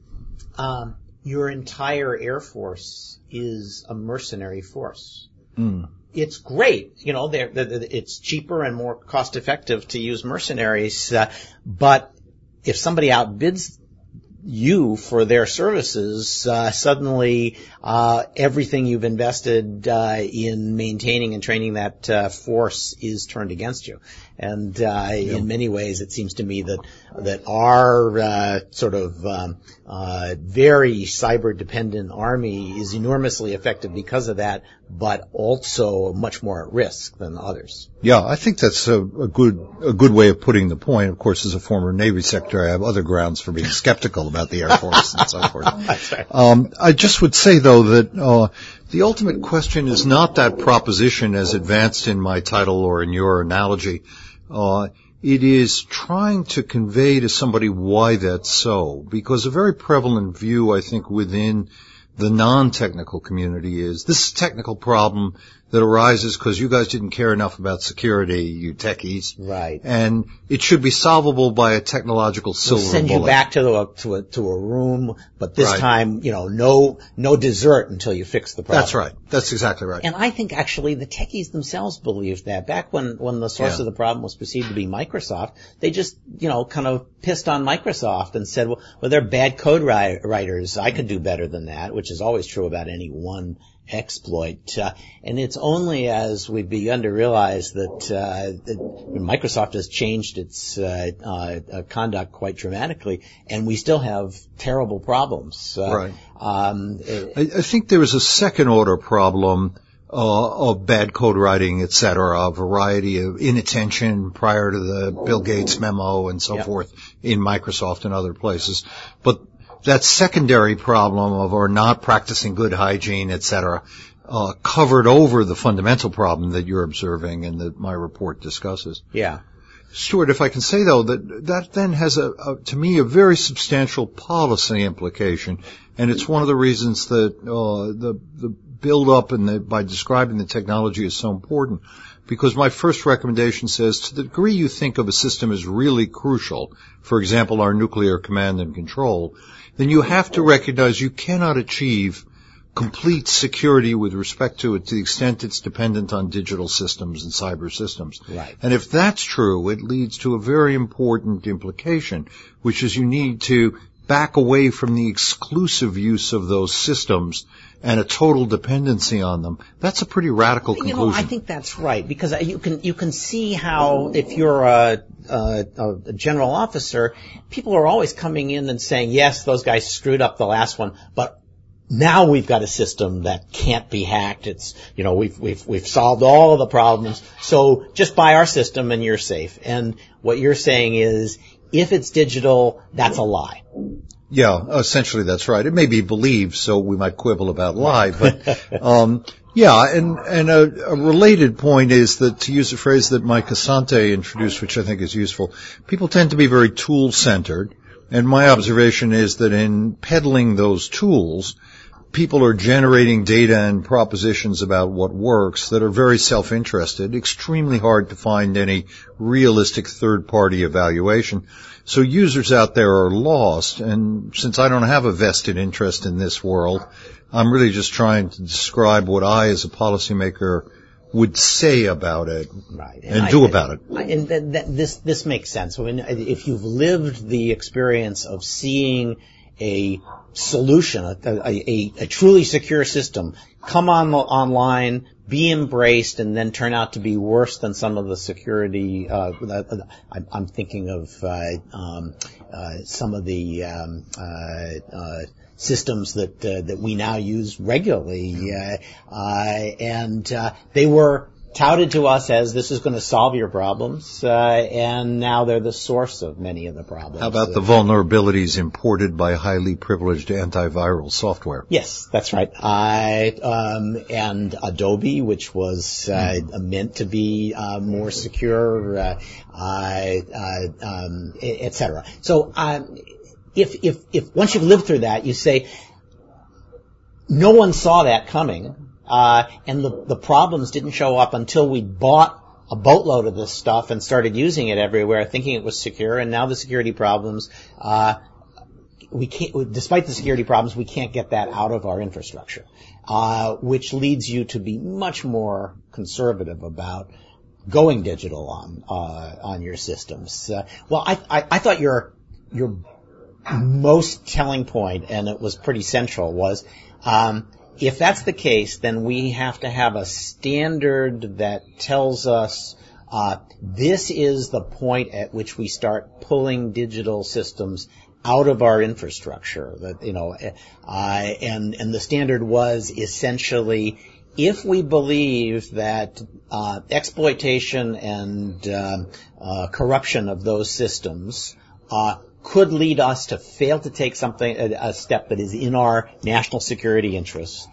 um your entire Air Force is a mercenary force. Mm. It's great, you know, they're, they're, it's cheaper and more cost effective to use mercenaries, uh, but if somebody outbids you for their services, uh, suddenly uh everything you've invested uh in maintaining and training that uh, force is turned against you. And uh yep. in many ways it seems to me that that our uh sort of um uh very cyber dependent army is enormously effective because of that, but also much more at risk than others. Yeah, I think that's a, a good a good way of putting the point. Of course, as a former Navy secretary, I have other grounds for being skeptical about the Air Force and so forth. That's right. Um, I just would say, though, that uh, The ultimate question is not that proposition as advanced in my title or in your analogy. Uh, it is trying to convey to somebody why that's so. Because a very prevalent view, I think, within the non-technical community is this is a technical problem that arises because you guys didn't care enough about security, you techies. Right. And it should be solvable by a technological silver We'll send bullet. you back to a, to a, to a room, but this Right. time, you know, no, no dessert until you fix the problem. That's right. That's exactly right. And I think actually the techies themselves believed that. Back when, when the source Yeah. of the problem was perceived to be Microsoft, they just, you know, kind of pissed on Microsoft and said, well, well they're bad code ri- writers. I could do better than that, which is always true about any one exploit. Uh, and it's only as we've begun to realize that, uh, that Microsoft has changed its uh, uh, uh, conduct quite dramatically, and we still have terrible problems. Uh, Right. Um, I, I think there is a second order problem uh, of bad code writing, et cetera, a variety of inattention prior to the Bill Gates memo and so Yep. forth in Microsoft and other places. But that secondary problem of or not practicing good hygiene, et cetera, uh, covered over the fundamental problem that you're observing and that my report discusses. yeah. Stuart, if I can say, though, that that then has, a, a to me, a very substantial policy implication, and it's one of the reasons that uh, the the build-up and the, by describing the technology is so important, because my first recommendation says, to the degree you think of a system as really crucial, for example, our nuclear command and control, then you have to recognize you cannot achieve complete security with respect to it to the extent it's dependent on digital systems and cyber systems. Right. And if that's true, it leads to a very important implication, which is you need to back away from the exclusive use of those systems and a total dependency on them. That's a pretty radical You conclusion. know, I think that's right, because you can you can see how if you're a, a, a general officer, people are always coming in and saying, yes, those guys screwed up the last one, but now we've got a system that can't be hacked. It's, you know, we've, we've, we've solved all of the problems. So just buy our system and you're safe. And what you're saying is, if it's digital, that's a lie. Yeah, essentially that's right. It may be believed, so we might quibble about lie, but, um, yeah, and, and a, a related point is that, to use a phrase that Mike Asante introduced, which I think is useful, people tend to be very tool-centered, and my observation is that in peddling those tools, people are generating data and propositions about what works that are very self-interested, extremely hard to find any realistic third-party evaluation. So users out there are lost, and since I don't have a vested interest in this world, I'm really just trying to describe what I, as a policymaker, would say about it Right. and, I, do about it. I, and th- th- this this makes sense. I mean, if you've lived the experience of seeing a solution, a, a, a truly secure system, come on online, be embraced, and then turn out to be worse than some of the security. Uh, I'm thinking of uh, um, uh, some of the um, uh, uh, systems that uh, that we now use regularly, uh, uh, and uh, they were touted to us as this is going to solve your problems, uh, and now they're the source of many of the problems. How about the vulnerabilities imported by highly privileged antiviral software? Yes, that's right. I, um, and Adobe, which was uh, meant to be uh, more secure, uh, uh, um, et cetera. So, um, if if if once you've lived through that, you say, no one saw that coming. Uh, and the, the problems didn't show up until we bought a boatload of this stuff and started using it everywhere, thinking it was secure. And now the security problems, uh, we can't, despite the security problems, we can't get that out of our infrastructure, uh, which leads you to be much more conservative about going digital on, uh, on your systems. Uh, well, I, I, I thought your, your most telling point, and it was pretty central, was, um, if that's the case, then we have to have a standard that tells us uh, this is the point at which we start pulling digital systems out of our infrastructure. That you know, uh, and and the standard was essentially, if we believe that uh, exploitation and uh, uh, corruption of those systems uh, could lead us to fail to take something, a, a step that is in our national security interest,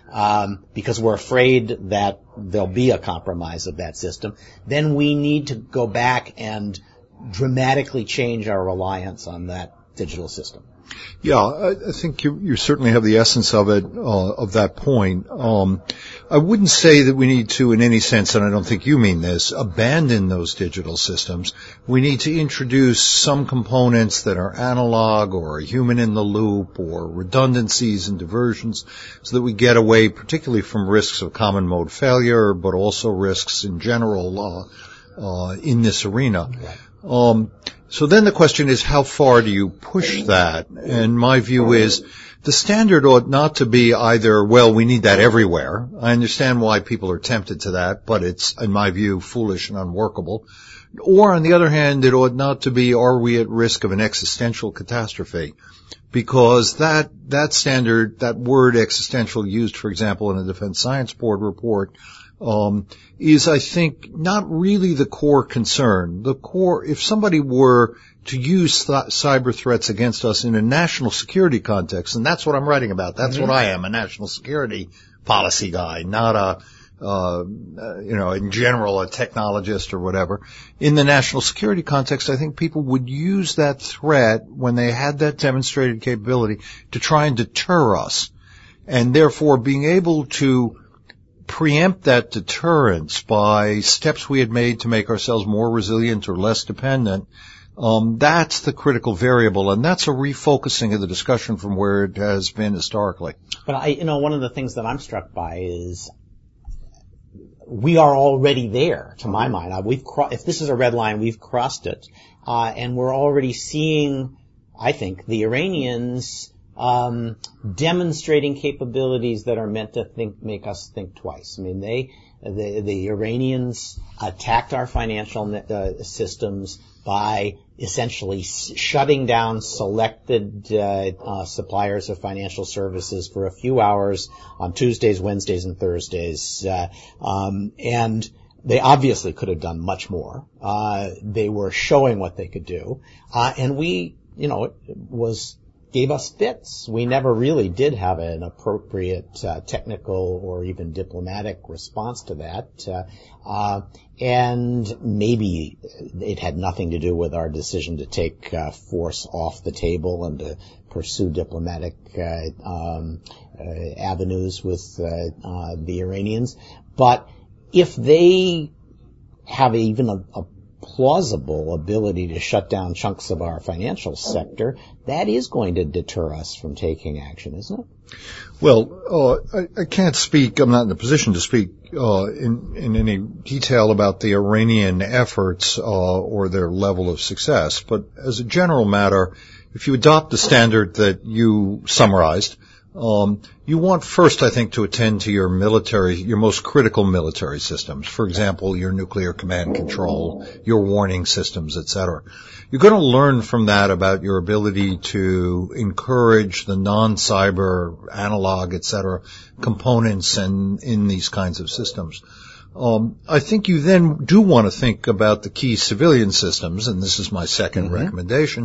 um, because we're afraid that there'll be a compromise of that system, then we need to go back and dramatically change our reliance on that digital system. Yeah, I, I think you, you certainly have the essence of it, uh, of that point. Um, I wouldn't say that we need to, in any sense, and I don't think you mean this, abandon those digital systems. We need to introduce some components that are analog or human in the loop or redundancies and diversions so that we get away particularly from risks of common mode failure, but also risks in general, uh, uh, in this arena. Um, so then the question is, how far do you push that? And my view is the standard ought not to be either, well, we need that everywhere. I understand why people are tempted to that, but it's, in my view, foolish and unworkable. Or, on the other hand, it ought not to be, are we at risk of an existential catastrophe? Because that, that standard, that word existential used, for example, in a Defense Science Board report, Um, is, I think, not really the core concern. The core, if somebody were to use th- cyber threats against us in a national security context, and that's what I'm writing about. That's mm-hmm. what I am, a national security policy guy, not a, uh, you know, in general, a technologist or whatever. In the national security context, I think people would use that threat when they had that demonstrated capability to try and deter us. And therefore, being able to preempt that deterrence by steps we had made to make ourselves more resilient or less dependent, um, that's the critical variable, and that's a refocusing of the discussion from where it has been historically. But I, you know, one of the things that I'm struck by is we are already there, to my mind. We've cro- if this is a red line, we've crossed it, uh, and we're already seeing, I think, the Iranians Um, demonstrating capabilities that are meant to think, make us think twice. I mean, they, the, the Iranians attacked our financial uh, systems by essentially s- shutting down selected uh, uh, suppliers of financial services for a few hours on Tuesdays, Wednesdays, and Thursdays. Uh, um, and they obviously could have done much more. Uh, they were showing what they could do. Uh, and we, you know, it was gave us fits. We never really did have an appropriate uh, technical or even diplomatic response to that. Uh, uh, and maybe it had nothing to do with our decision to take uh, force off the table and to pursue diplomatic uh, um, uh, avenues with uh, uh, the Iranians. But if they have even a, a plausible ability to shut down chunks of our financial sector, that is going to deter us from taking action, isn't it? Well, uh, I, I can't speak, I'm not in a position to speak uh, in, in any detail about the Iranian efforts uh, or their level of success, but as a general matter, if you adopt the standard that you summarized, Um, you want first, I think, to attend to your military, your most critical military systems. For example, your nuclear command control, your warning systems, et cetera. You're going to learn from that about your ability to encourage the non-cyber, analog, et cetera, components and in these kinds of systems. Um, I think you then do want to think about the key civilian systems, and this is my second mm-hmm. recommendation.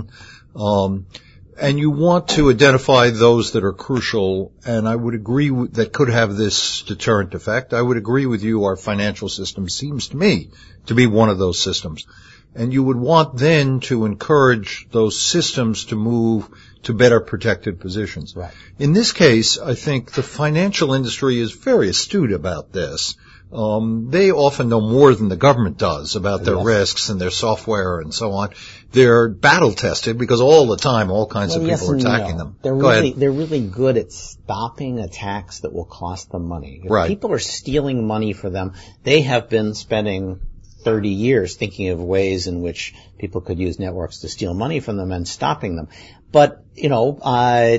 Um, And you want to identify those that are crucial, and I would agree with, that could have this deterrent effect. I would agree with you, our financial system seems to me to be one of those systems. And you would want then to encourage those systems to move to better protected positions. Right. In this case, I think the financial industry is very astute about this. Um, they often know more than the government does about their yes. risks and their software and so on. They're battle tested because all the time all kinds well, of people yes are attacking no. them. They're Go really ahead. they're really good at stopping attacks that will cost them money. If right. people are stealing money for them, they have been spending thirty years thinking of ways in which people could use networks to steal money from them and stopping them. But, you know, uh,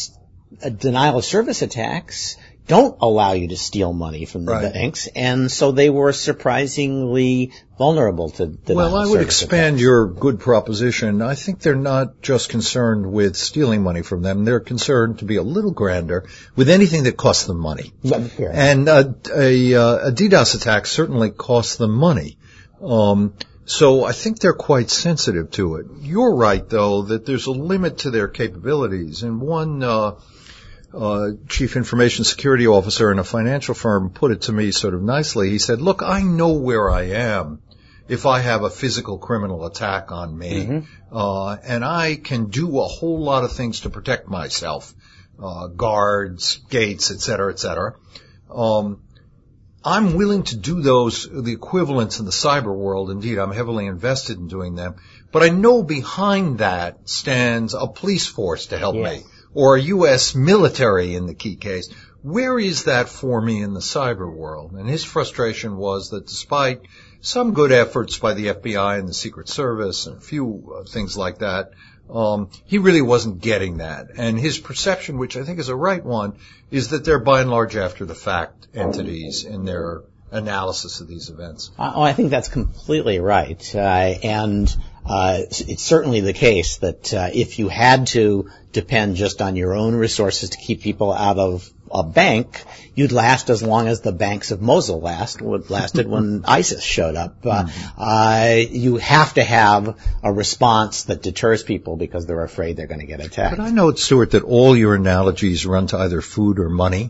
denial of service attacks don't allow you to steal money from the right. banks, and so they were surprisingly vulnerable to denial Well, I of would service expand attacks. your good proposition. I think they're not just concerned with stealing money from them. They're concerned, to be a little grander, with anything that costs them money. Yeah. And uh, a, uh, a DDoS attack certainly costs them money. Um, so I think they're quite sensitive to it. You're right, though, that there's a limit to their capabilities. And one uh, uh, chief information security officer in a financial firm put it to me sort of nicely. He said, look, I know where I am if I have a physical criminal attack on me, mm-hmm. uh, and I can do a whole lot of things to protect myself, uh, guards, gates, et cetera, et cetera. Um, I'm willing to do those, the equivalents in the cyber world. Indeed, I'm heavily invested in doing them. But I know behind that stands a police force to help yes. me, or a U S military in the key case. Where is that for me in the cyber world? And his frustration was that despite some good efforts by the F B I and the Secret Service and a few uh, things like that, um, he really wasn't getting that. And his perception, which I think is a right one, is that they're by and large after the fact entities in their analysis of these events. Oh, I think that's completely right. Uh, and uh, it's certainly the case that uh, if you had to depend just on your own resources to keep people out of a bank, you'd last as long as the banks of Mosul last would lasted when ISIS showed up. Uh, uh, you have to have a response that deters people because they're afraid they're going to get attacked. But I know, Stuart, that all your analogies run to either food or money.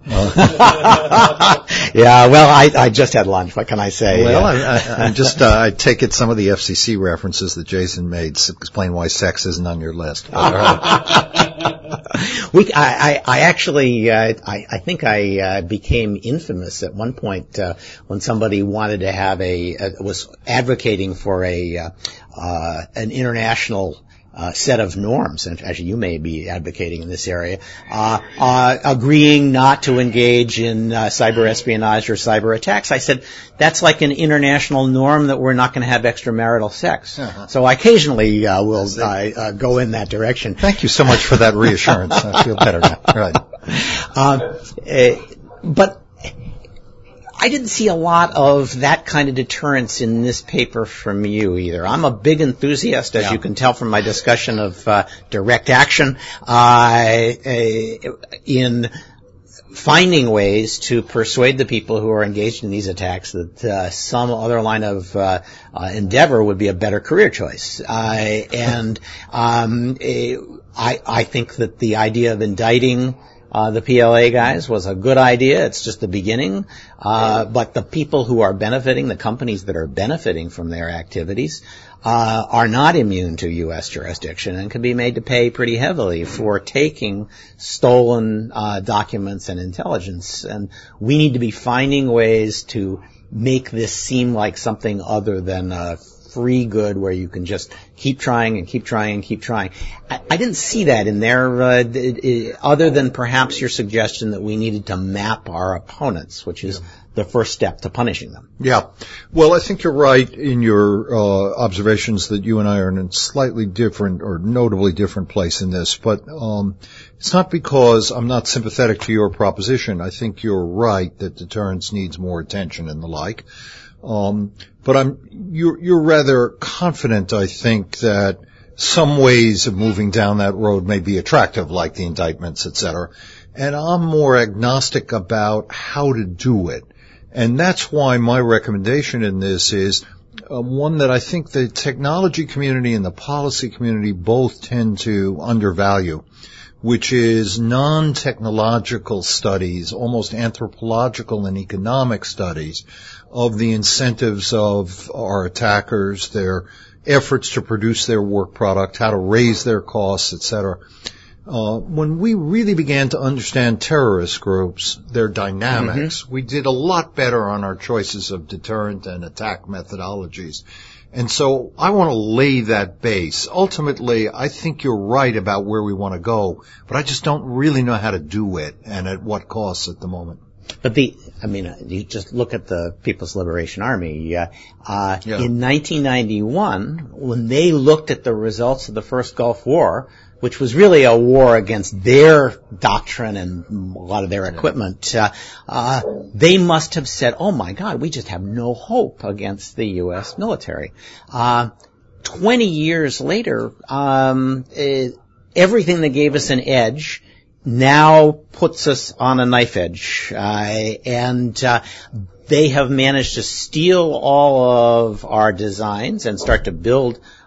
Uh. Yeah, well, I, I just had lunch. What can I say? Well, I, I, I'm just, uh, I take it some of the F C C references that Jason made explain why sex isn't on your list. we, I, I, I actually, uh, I, I think I uh, became infamous at one point uh, when somebody wanted to have a, uh, was advocating for a, uh, uh, an international Uh, set of norms, and actually you may be advocating in this area, uh, uh, agreeing not to engage in uh, cyber espionage or cyber attacks. I said, that's like an international norm that we're not going to have extramarital sex. Uh-huh. So I occasionally uh, will uh, uh, go in that direction. Thank you so much for that reassurance. I feel better now. Right. Uh, uh, but I didn't see a lot of that kind of deterrence in this paper from you either. I'm a big enthusiast, as yeah. you can tell from my discussion of uh, direct action, uh, in finding ways to persuade the people who are engaged in these attacks that uh, some other line of uh, uh, endeavor would be a better career choice. Uh, and um, I, I think that the idea of indicting Uh, the P L A guys was a good idea. It's just the beginning. Uh, but the people who are benefiting, the companies that are benefiting from their activities, uh, are not immune to U S jurisdiction and can be made to pay pretty heavily for taking stolen, uh, documents and intelligence. And we need to be finding ways to make this seem like something other than a free good where you can just keep trying and keep trying and keep trying. I, I didn't see that in there, uh, it, it, other than perhaps your suggestion that we needed to map our opponents, which is yeah. the first step to punishing them. Yeah. Well, I think you're right in your uh, observations that you and I are in a slightly different or notably different place in this, but um, it's not because I'm not sympathetic to your proposition. I think you're right that deterrence needs more attention and the like. Um, but I'm, you're, you're rather confident, I think, that some ways of moving down that road may be attractive, like the indictments, et cetera. And I'm more agnostic about how to do it. And that's why my recommendation in this is uh, one that I think the technology community and the policy community both tend to undervalue, which is non-technological studies, almost anthropological and economic studies of the incentives of our attackers, their efforts to produce their work product, how to raise their costs, et cetera. Uh, when we really began to understand terrorist groups, their dynamics, mm-hmm. we did a lot better on our choices of deterrent and attack methodologies. And so I want to lay that base. Ultimately, I think you're right about where we want to go, but I just don't really know how to do it and at what costs at the moment. But the, I mean, you just look at the People's Liberation Army. Uh, uh, yeah. In nineteen ninety-one, when they looked at the results of the first Gulf War, which was really a war against their doctrine and a lot of their equipment, uh, uh, they must have said, oh my God, we just have no hope against the U S military. Uh, twenty years later, um, uh, everything that gave us an edge now puts us on a knife edge, uh, and uh, they have managed to steal all of our designs and start to build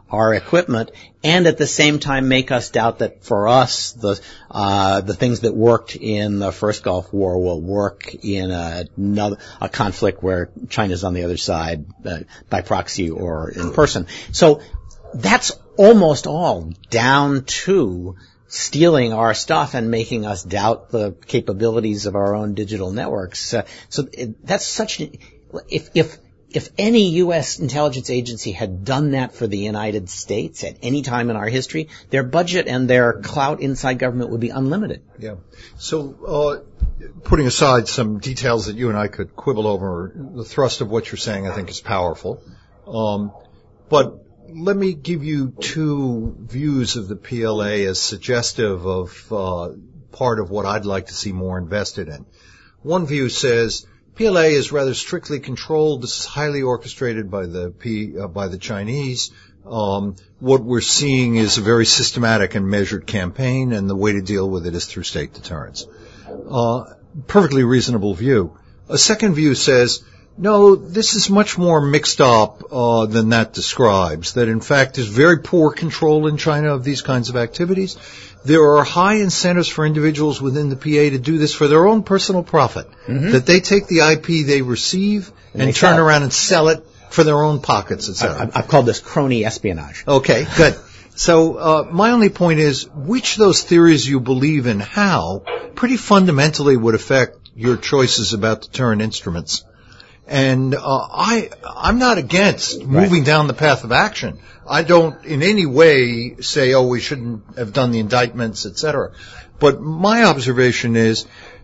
our equipment, and at the same time make us doubt that for us the uh the things that worked in the first Gulf War will work in a, another, a conflict where China's on the other side uh, by proxy or in person. So that's almost all down to stealing our stuff and making us doubt the capabilities of our own digital networks. Uh, so it, that's such an, if if If any U S intelligence agency had done that for the United States at any time in our history, their budget and their clout inside government would be unlimited. Yeah. So, uh, putting aside some details that you and I could quibble over, the thrust of what you're saying I think is powerful. Um, but let me give you two views of the P L A as suggestive of, uh, part of what I'd like to see more invested in. One view says, P L A is rather strictly controlled. This is highly orchestrated by the P, uh, by the Chinese. Um, what we're seeing is a very systematic and measured campaign, and the way to deal with it is through state deterrence. Uh, perfectly reasonable view. A second view says, no, this is much more mixed up uh, than that describes. That in fact there's very poor control in China of these kinds of activities. There are high incentives for individuals within the P A to do this for their own personal profit. Mm-hmm. That they take the I P they receive and, and turn around and sell it for their own pockets, et cetera. I've called this crony espionage. Okay, good. So uh, my only point is, which of those theories you believe in how pretty fundamentally would affect your choices about deterrent instruments. And uh, I, I'm not against moving right. down the path of action. I don't in any way say, oh, we shouldn't have done the indictments, et cetera. But my observation is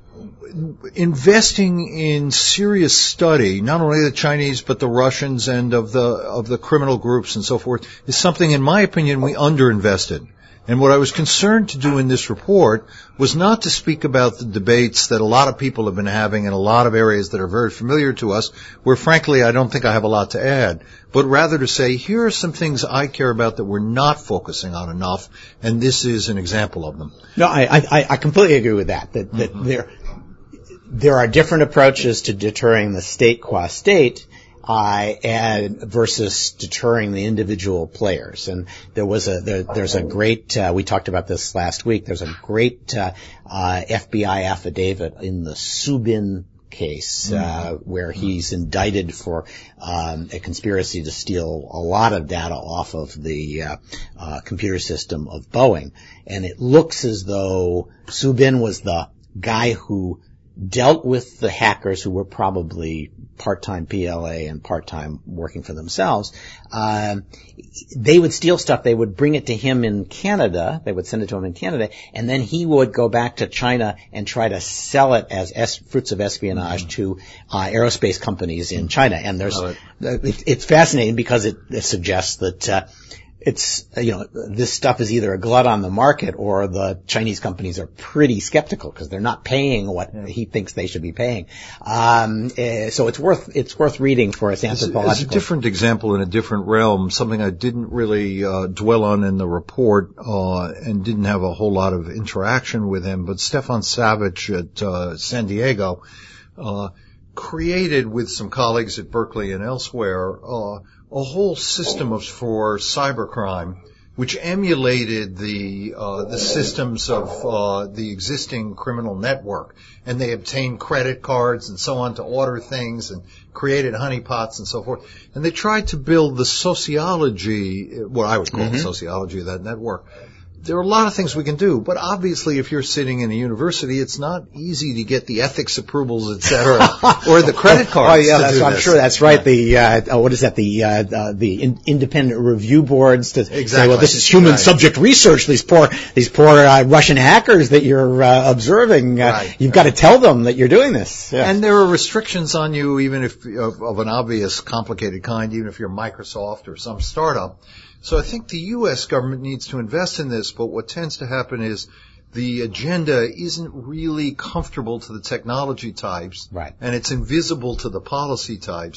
investing in serious study, not only the Chinese but the Russians and of the of the criminal groups and so forth, is something, in my opinion, we underinvested. And what I was concerned to do in this report was not to speak about the debates that a lot of people have been having in a lot of areas that are very familiar to us, where frankly I don't think I have a lot to add, but rather to say, here are some things I care about that we're not focusing on enough, and this is an example of them. No, I, I, I completely agree with that, that, that mm-hmm. there, there are different approaches to deterring the state qua state, Uh, and versus deterring the individual players. And there was a, there, there's a great, uh, we talked about this last week, there's a great, uh, uh, F B I affidavit in the Subin case, uh, mm-hmm. where he's indicted for, um, a conspiracy to steal a lot of data off of the, uh, uh, computer system of Boeing. And it looks as though Subin was the guy who dealt with the hackers who were probably part-time P L A and part-time working for themselves. Um, they would steal stuff. They would bring it to him in Canada. They would send it to him in Canada, and then he would go back to China and try to sell it as es- fruits of espionage mm-hmm. to uh, aerospace companies in China. And there's, oh, it. it's fascinating because it, it suggests that uh, it's, you know, this stuff is either a glut on the market or the Chinese companies are pretty skeptical because they're not paying what yeah. he thinks they should be paying. Um, uh, so it's worth, it's worth reading for its anthropological. It's a different example in a different realm, something I didn't really, uh, dwell on in the report, uh, and didn't have a whole lot of interaction with him, but Stefan Savage at, uh, San Diego, uh, created with some colleagues at Berkeley and elsewhere, uh, a whole system of, for cybercrime, which emulated the uh, the systems of uh, the existing criminal network, and they obtained credit cards and so on to order things, and created honeypots and so forth. And they tried to build the sociology, what I would call mm-hmm. the sociology of that network. There are a lot of things we can do, but obviously if you're sitting in a university, it's not easy to get the ethics approvals, et cetera, or the credit cards. Oh yeah, to that's, do I'm this. sure that's right. Yeah. The uh, what is that? The uh, uh, the in, independent review boards to exactly. say, well, this is human right. subject research. These poor these poor uh, Russian hackers that you're uh, observing. Uh, right. You've got to tell them that you're doing this. Yeah. And there are restrictions on you, even if of, of an obvious, complicated kind, even if you're Microsoft or some startup. So I think the U S government needs to invest in this, but what tends to happen is the agenda isn't really comfortable to the technology types, right. and it's invisible to the policy types.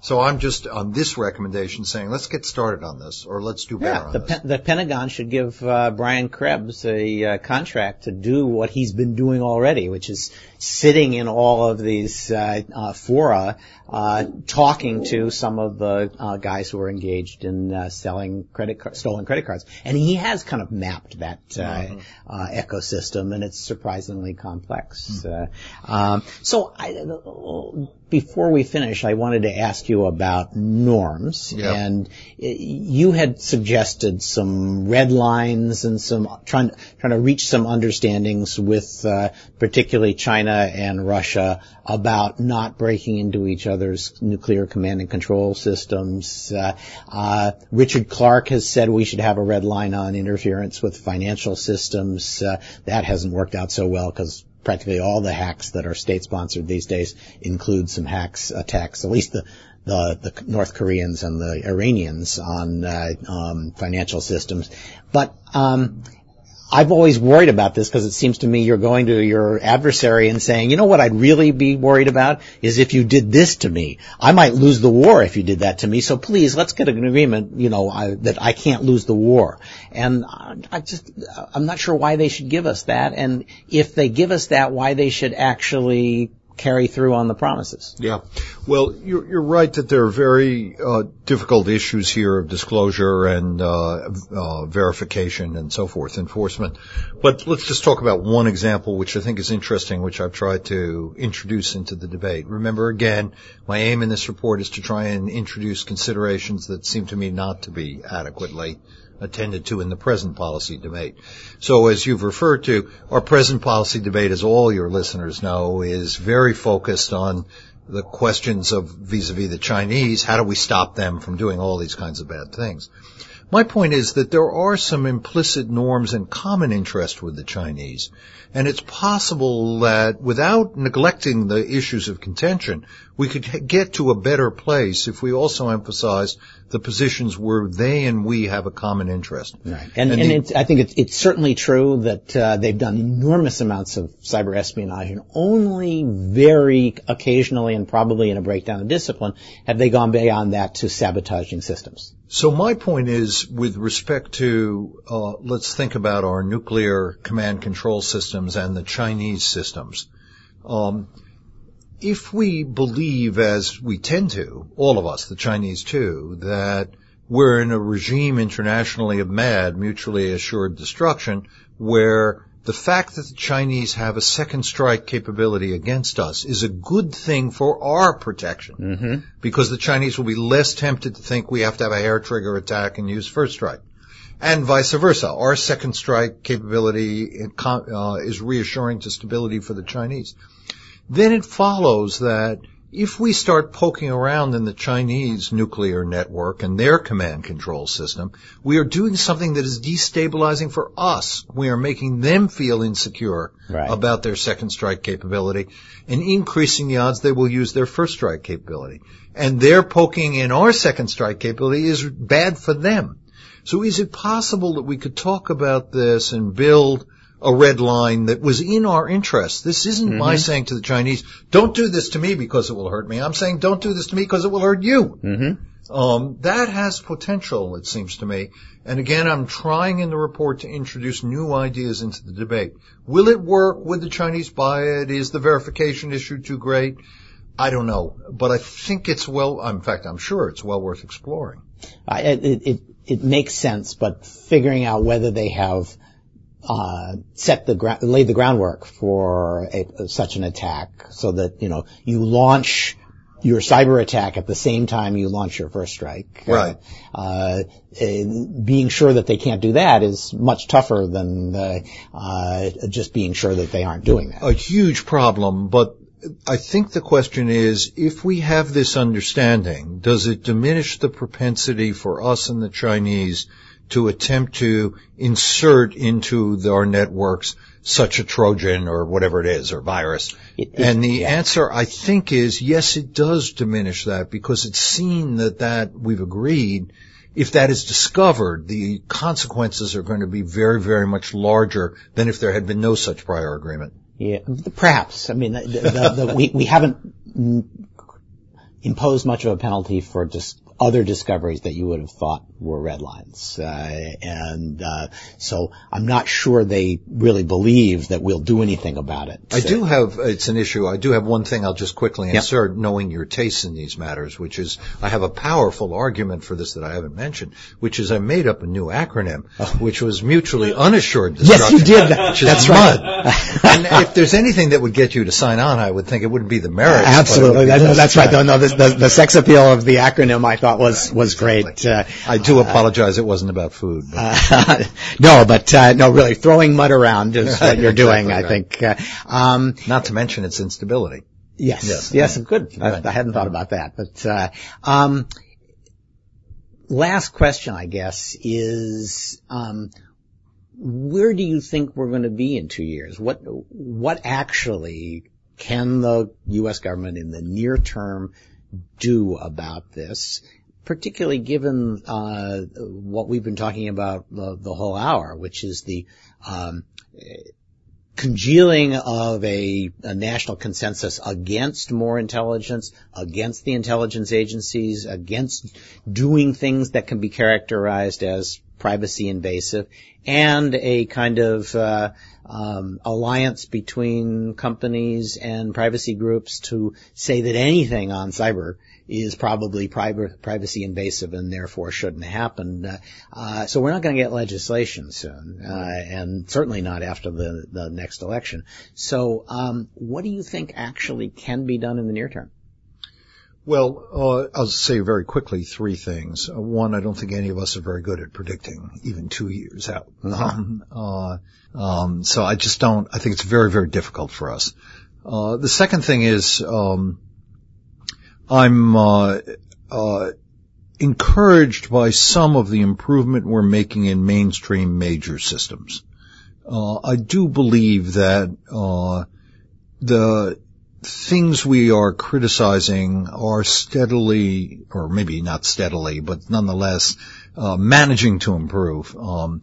So I'm just on this recommendation saying let's get started on this, or let's do better yeah, on the this. Pe- the Pentagon should give uh, Brian Krebs a uh, contract to do what he's been doing already, which is sitting in all of these uh, uh, fora, uh, talking to some of the uh, guys who are engaged in uh, selling credit car- stolen credit cards. And he has kind of mapped that uh, mm-hmm. uh, ecosystem, and it's surprisingly complex. Mm-hmm. Uh, um, so I, before we finish, I wanted to ask you about norms. Yep. And you had suggested some red lines and some trying, trying to reach some understandings with uh, particularly China and Russia about not breaking into each other's nuclear command and control systems. Uh, uh, Richard Clarke has said we should have a red line on interference with financial systems. Uh, that hasn't worked out so well because practically all the hacks that are state-sponsored these days include some hacks, attacks, at least the the, the North Koreans and the Iranians on uh, um, financial systems. But um I've always worried about this because it seems to me you're going to your adversary and saying, you know what I'd really be worried about is if you did this to me. I might lose the war if you did that to me, so please, let's get an agreement, you know, I, that I can't lose the war. And I, I just, I'm not sure why they should give us that, and if they give us that, why they should actually carry through on the promises. Yeah. Well, you're, you're right that there are very uh, difficult issues here of disclosure and uh, uh, verification and so forth, enforcement. But let's just talk about one example, which I think is interesting, which I've tried to introduce into the debate. Remember, again, my aim in this report is to try and introduce considerations that seem to me not to be adequately attended to in the present policy debate. So as you've referred to, our present policy debate, as all your listeners know, is very focused on the questions of vis-a-vis the Chinese. How do we stop them from doing all these kinds of bad things? My point is that there are some implicit norms and common interest with the Chinese, and it's possible that without neglecting the issues of contention, we could get to a better place if we also emphasize the positions where they and we have a common interest. Right. And, and, and the, it's, I think it's, it's certainly true that uh, they've done enormous amounts of cyber espionage, and only very occasionally, and probably in a breakdown of discipline, have they gone beyond that to sabotaging systems. So my point is, with respect to, uh, let's think about our nuclear command control systems and the Chinese systems. Um, if we believe, as we tend to, all of us, the Chinese too, that we're in a regime internationally of mad, mutually assured destruction, where the fact that the Chinese have a second strike capability against us is a good thing for our protection, mm-hmm. because the Chinese will be less tempted to think we have to have a hair trigger attack and use first strike. And vice versa. Our second strike capability uh, is reassuring to stability for the Chinese. Then it follows that if we start poking around in the Chinese nuclear network and their command control system, we are doing something that is destabilizing for us. We are making them feel insecure right. about their second strike capability and increasing the odds they will use their first strike capability. And their poking in our second strike capability is bad for them. So is it possible that we could talk about this and build a red line that was in our interest? This isn't mm-hmm. my saying to the Chinese, don't do this to me because it will hurt me. I'm saying don't do this to me because it will hurt you. Mm-hmm. Um, that has potential, it seems to me. And again, I'm trying in the report to introduce new ideas into the debate. Will it work? Would the Chinese buy it? Is the verification issue too great? I don't know. But I think it's well, in fact, I'm sure it's well worth exploring. Uh, it, it, it makes sense, but figuring out whether they have Uh, set the gra- lay the groundwork for a, such an attack, so that you know you launch your cyber attack at the same time you launch your first strike. Right. Uh, uh, being sure that they can't do that is much tougher than uh, uh, just being sure that they aren't doing that. A huge problem, but I think the question is, if we have this understanding, does it diminish the propensity for us and the Chinese to attempt to insert into the, our networks such a Trojan or whatever it is, or virus? It, it, and the yeah. answer, I think, is yes, it does diminish that, because it's seen that that, we've agreed, if that is discovered, the consequences are going to be very, very much larger than if there had been no such prior agreement. Yeah, perhaps. I mean, the, the, the, we, we haven't impose much of a penalty for just other discoveries that you would have thought were red lines. Uh, and uh, so I'm not sure they really believe that we'll do anything about it. I so, do have, it's an issue, I do have one thing I'll just quickly Yep. insert, knowing your tastes in these matters, which is, I have a powerful argument for this that I haven't mentioned, which is I made up a new acronym, which was mutually unassured Yes, destruction. you did that. Which is That's MUD. right. And if there's anything that would get you to sign on, I would think it wouldn't be the merits. Absolutely. but it would be That, that's just- right. No, no, the, the, the sex appeal of the acronym I thought was, was great. Uh, I do apologize, it wasn't about food. But. Uh, no, but uh, no, really, throwing mud around is what you're doing, Exactly I think. Uh, um, Not to mention its instability. yes, Yes. yes, good. Right. I, I hadn't thought about that. But uh, um, last question, I guess, is um, where do you think we're going to be in two years? What what actually can the U S government in the near term do about this? Particularly given uh, what we've been talking about the, the whole hour, which is the um, congealing of a, a national consensus against more intelligence, against the intelligence agencies, against doing things that can be characterized as privacy invasive, and a kind of uh, um, alliance between companies and privacy groups to say that anything on cyber is probably pri- privacy invasive and therefore shouldn't happen. Uh, uh, so we're not going to get legislation soon, uh, and certainly not after the, the next election. So um, what do you think actually can be done in the near term? Well, uh, I'll say very quickly three things. Uh, one, I don't think any of us are very good at predicting even two years out. Um, uh, um, so I just don't, I think it's very, very difficult for us. Uh, the second thing is, um, I'm, uh, uh, encouraged by some of the improvement we're making in mainstream major systems. Uh, I do believe that, uh, the, things we are criticizing are steadily, or maybe not steadily, but nonetheless, uh, managing to improve. Um,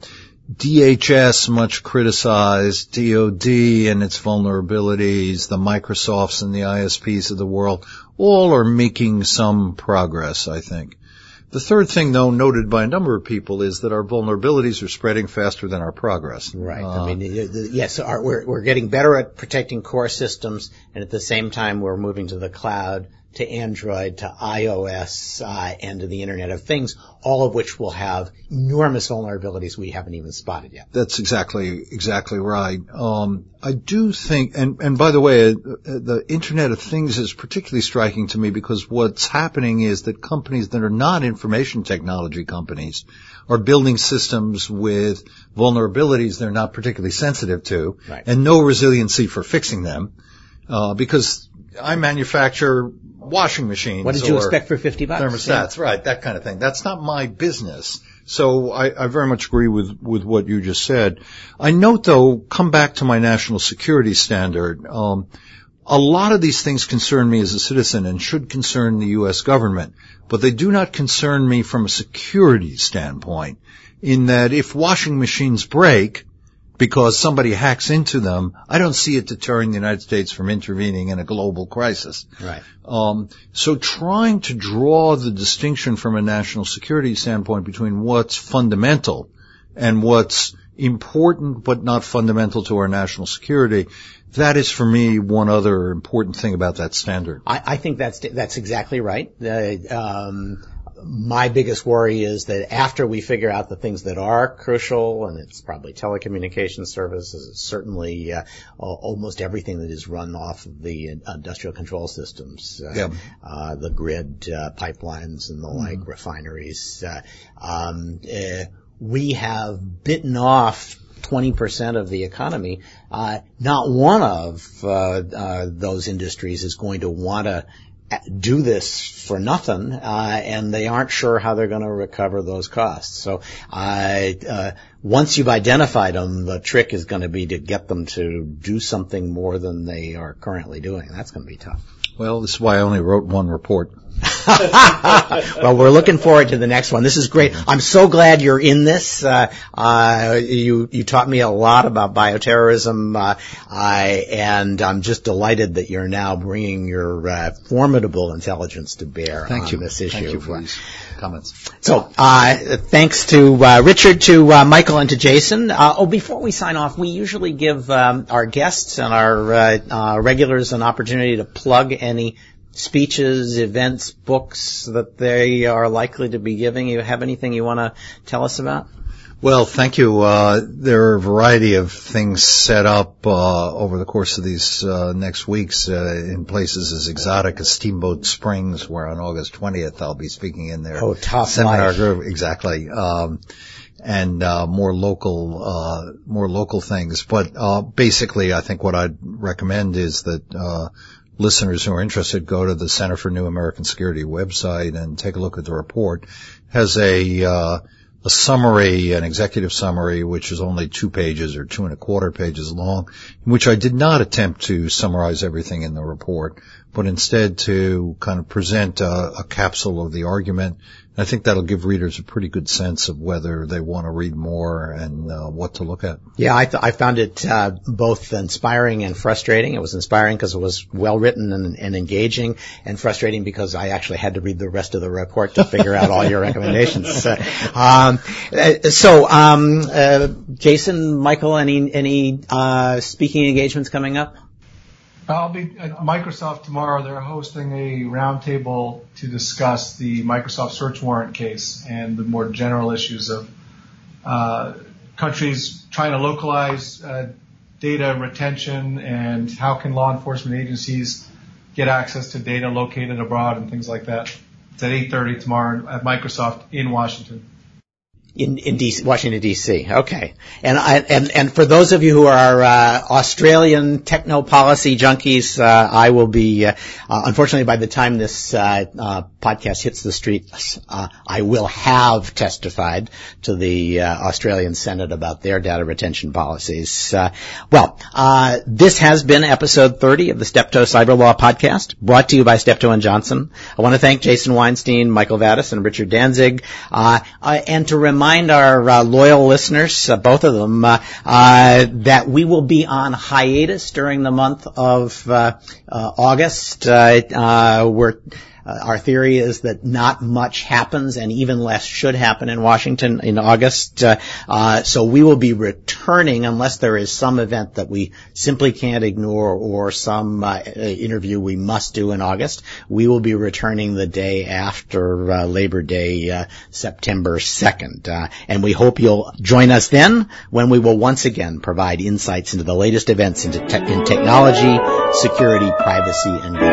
D H S, much criticized, D O D and its vulnerabilities, the Microsofts and the I S Ps of the world, all are making some progress, I think. The third thing, though, noted by a number of people is that our vulnerabilities are spreading faster than our progress. Right. Uh, I mean, yes, our, we're, we're getting better at protecting core systems, and at the same time we're moving to the cloud, to Android, to iOS, uh, and to the Internet of Things, all of which will have enormous vulnerabilities we haven't even spotted yet. That's exactly, exactly right. Um, I do think, and, and by the way, uh, the Internet of Things is particularly striking to me because what's happening is that companies that are not information technology companies are building systems with vulnerabilities they're not particularly sensitive to, right, and no resiliency for fixing them, uh, because I manufacture washing machines. What did you or expect for fifty bucks? Thermostats, yeah. Right, that kind of thing. That's not my business. So I, I very much agree with, with what you just said. I note, though, come back to my national security standard. Um, a lot of these things concern me as a citizen and should concern the U S government, but they do not concern me from a security standpoint, in that if washing machines break because somebody hacks into them, I don't see it deterring the United States from intervening in a global crisis. Right. Um, so trying to draw the distinction from a national security standpoint between what's fundamental and what's important but not fundamental to our national security, that is for me one other important thing about that standard. I, I think that's that's exactly right. Uh, um, my biggest worry is that after we figure out the things that are crucial, and it's probably telecommunication services, it's certainly uh, almost everything that is run off of the industrial control systems, uh, yeah. uh, the grid, uh, pipelines and the mm-hmm. like, refineries. Uh, um, uh, we have bitten off twenty percent of the economy. Uh, not one of uh, uh, those industries is going to want to do this for nothing, uh, and they aren't sure how they're going to recover those costs. So, uh, uh, once you've identified them, the trick is going to be to get them to do something more than they are currently doing. That's going to be tough. Well, this is why I only wrote one report. Well, we're looking forward to the next one. This is great. I'm so glad you're in this. Uh, uh, you, you taught me a lot about bioterrorism, uh, I, and I'm just delighted that you're now bringing your uh, formidable intelligence to bear Thank on you. this issue. Thank you for these comments. So, uh, thanks to uh, Richard, to uh, Michael, and to Jason. Uh, oh, before we sign off, we usually give um, our guests and our uh, uh, regulars an opportunity to plug any speeches, events, books that they are likely to be giving. You have anything you want to tell us about? Well, thank you. Uh, there are a variety of things set up uh, over the course of these uh, next weeks uh, in places as exotic as Steamboat Springs, where on August twentieth I'll be speaking in their oh, top seminar life. group. Exactly. Um, and uh, more local, uh, more local things. But uh, basically, I think what I'd recommend is that uh, listeners who are interested go to the Center for New American Security website and take a look at the report. It has a uh, a summary, an executive summary, which is only two pages or two and a quarter pages long, in which I did not attempt to summarize everything in the report, but instead to kind of present a, a capsule of the argument. I think that'll give readers a pretty good sense of whether they want to read more and uh, what to look at. Yeah, I, th- I found it uh, both inspiring and frustrating. It was inspiring because it was well written and, and engaging, and frustrating because I actually had to read the rest of the report to figure out all your recommendations. Uh, um, uh, so, um, uh, Jason, Michael, any any uh, speaking engagements coming up? I'll be at Microsoft tomorrow. They're hosting a roundtable to discuss the Microsoft search warrant case and the more general issues of uh, countries trying to localize uh, data retention and how can law enforcement agencies get access to data located abroad and things like that. It's at eight thirty tomorrow at Microsoft in Washington. In, in D C, Washington, D C Okay. And, I, and, and for those of you who are, uh, Australian techno-policy junkies, uh, I will be, uh, uh, unfortunately by the time this, uh, uh, podcast hits the streets, uh, I will have testified to the, uh, Australian Senate about their data retention policies. Uh, well, uh, this has been episode thirty of the Steptoe Cyber Law Podcast, brought to you by Steptoe and Johnson. I want to thank Jason Weinstein, Michael Vatis, and Richard Danzig, uh, uh and to remind Remind our uh, loyal listeners, uh, both of them, uh, uh, that we will be on hiatus during the month of uh, uh, August. Uh, uh, we're Uh, our theory is that not much happens, and even less should happen in Washington in August. Uh, uh, so we will be returning unless there is some event that we simply can't ignore or some uh, interview we must do in August. We will be returning the day after uh, Labor Day, uh, September second. Uh, and we hope you'll join us then when we will once again provide insights into the latest events into te- in technology, security, privacy, and government.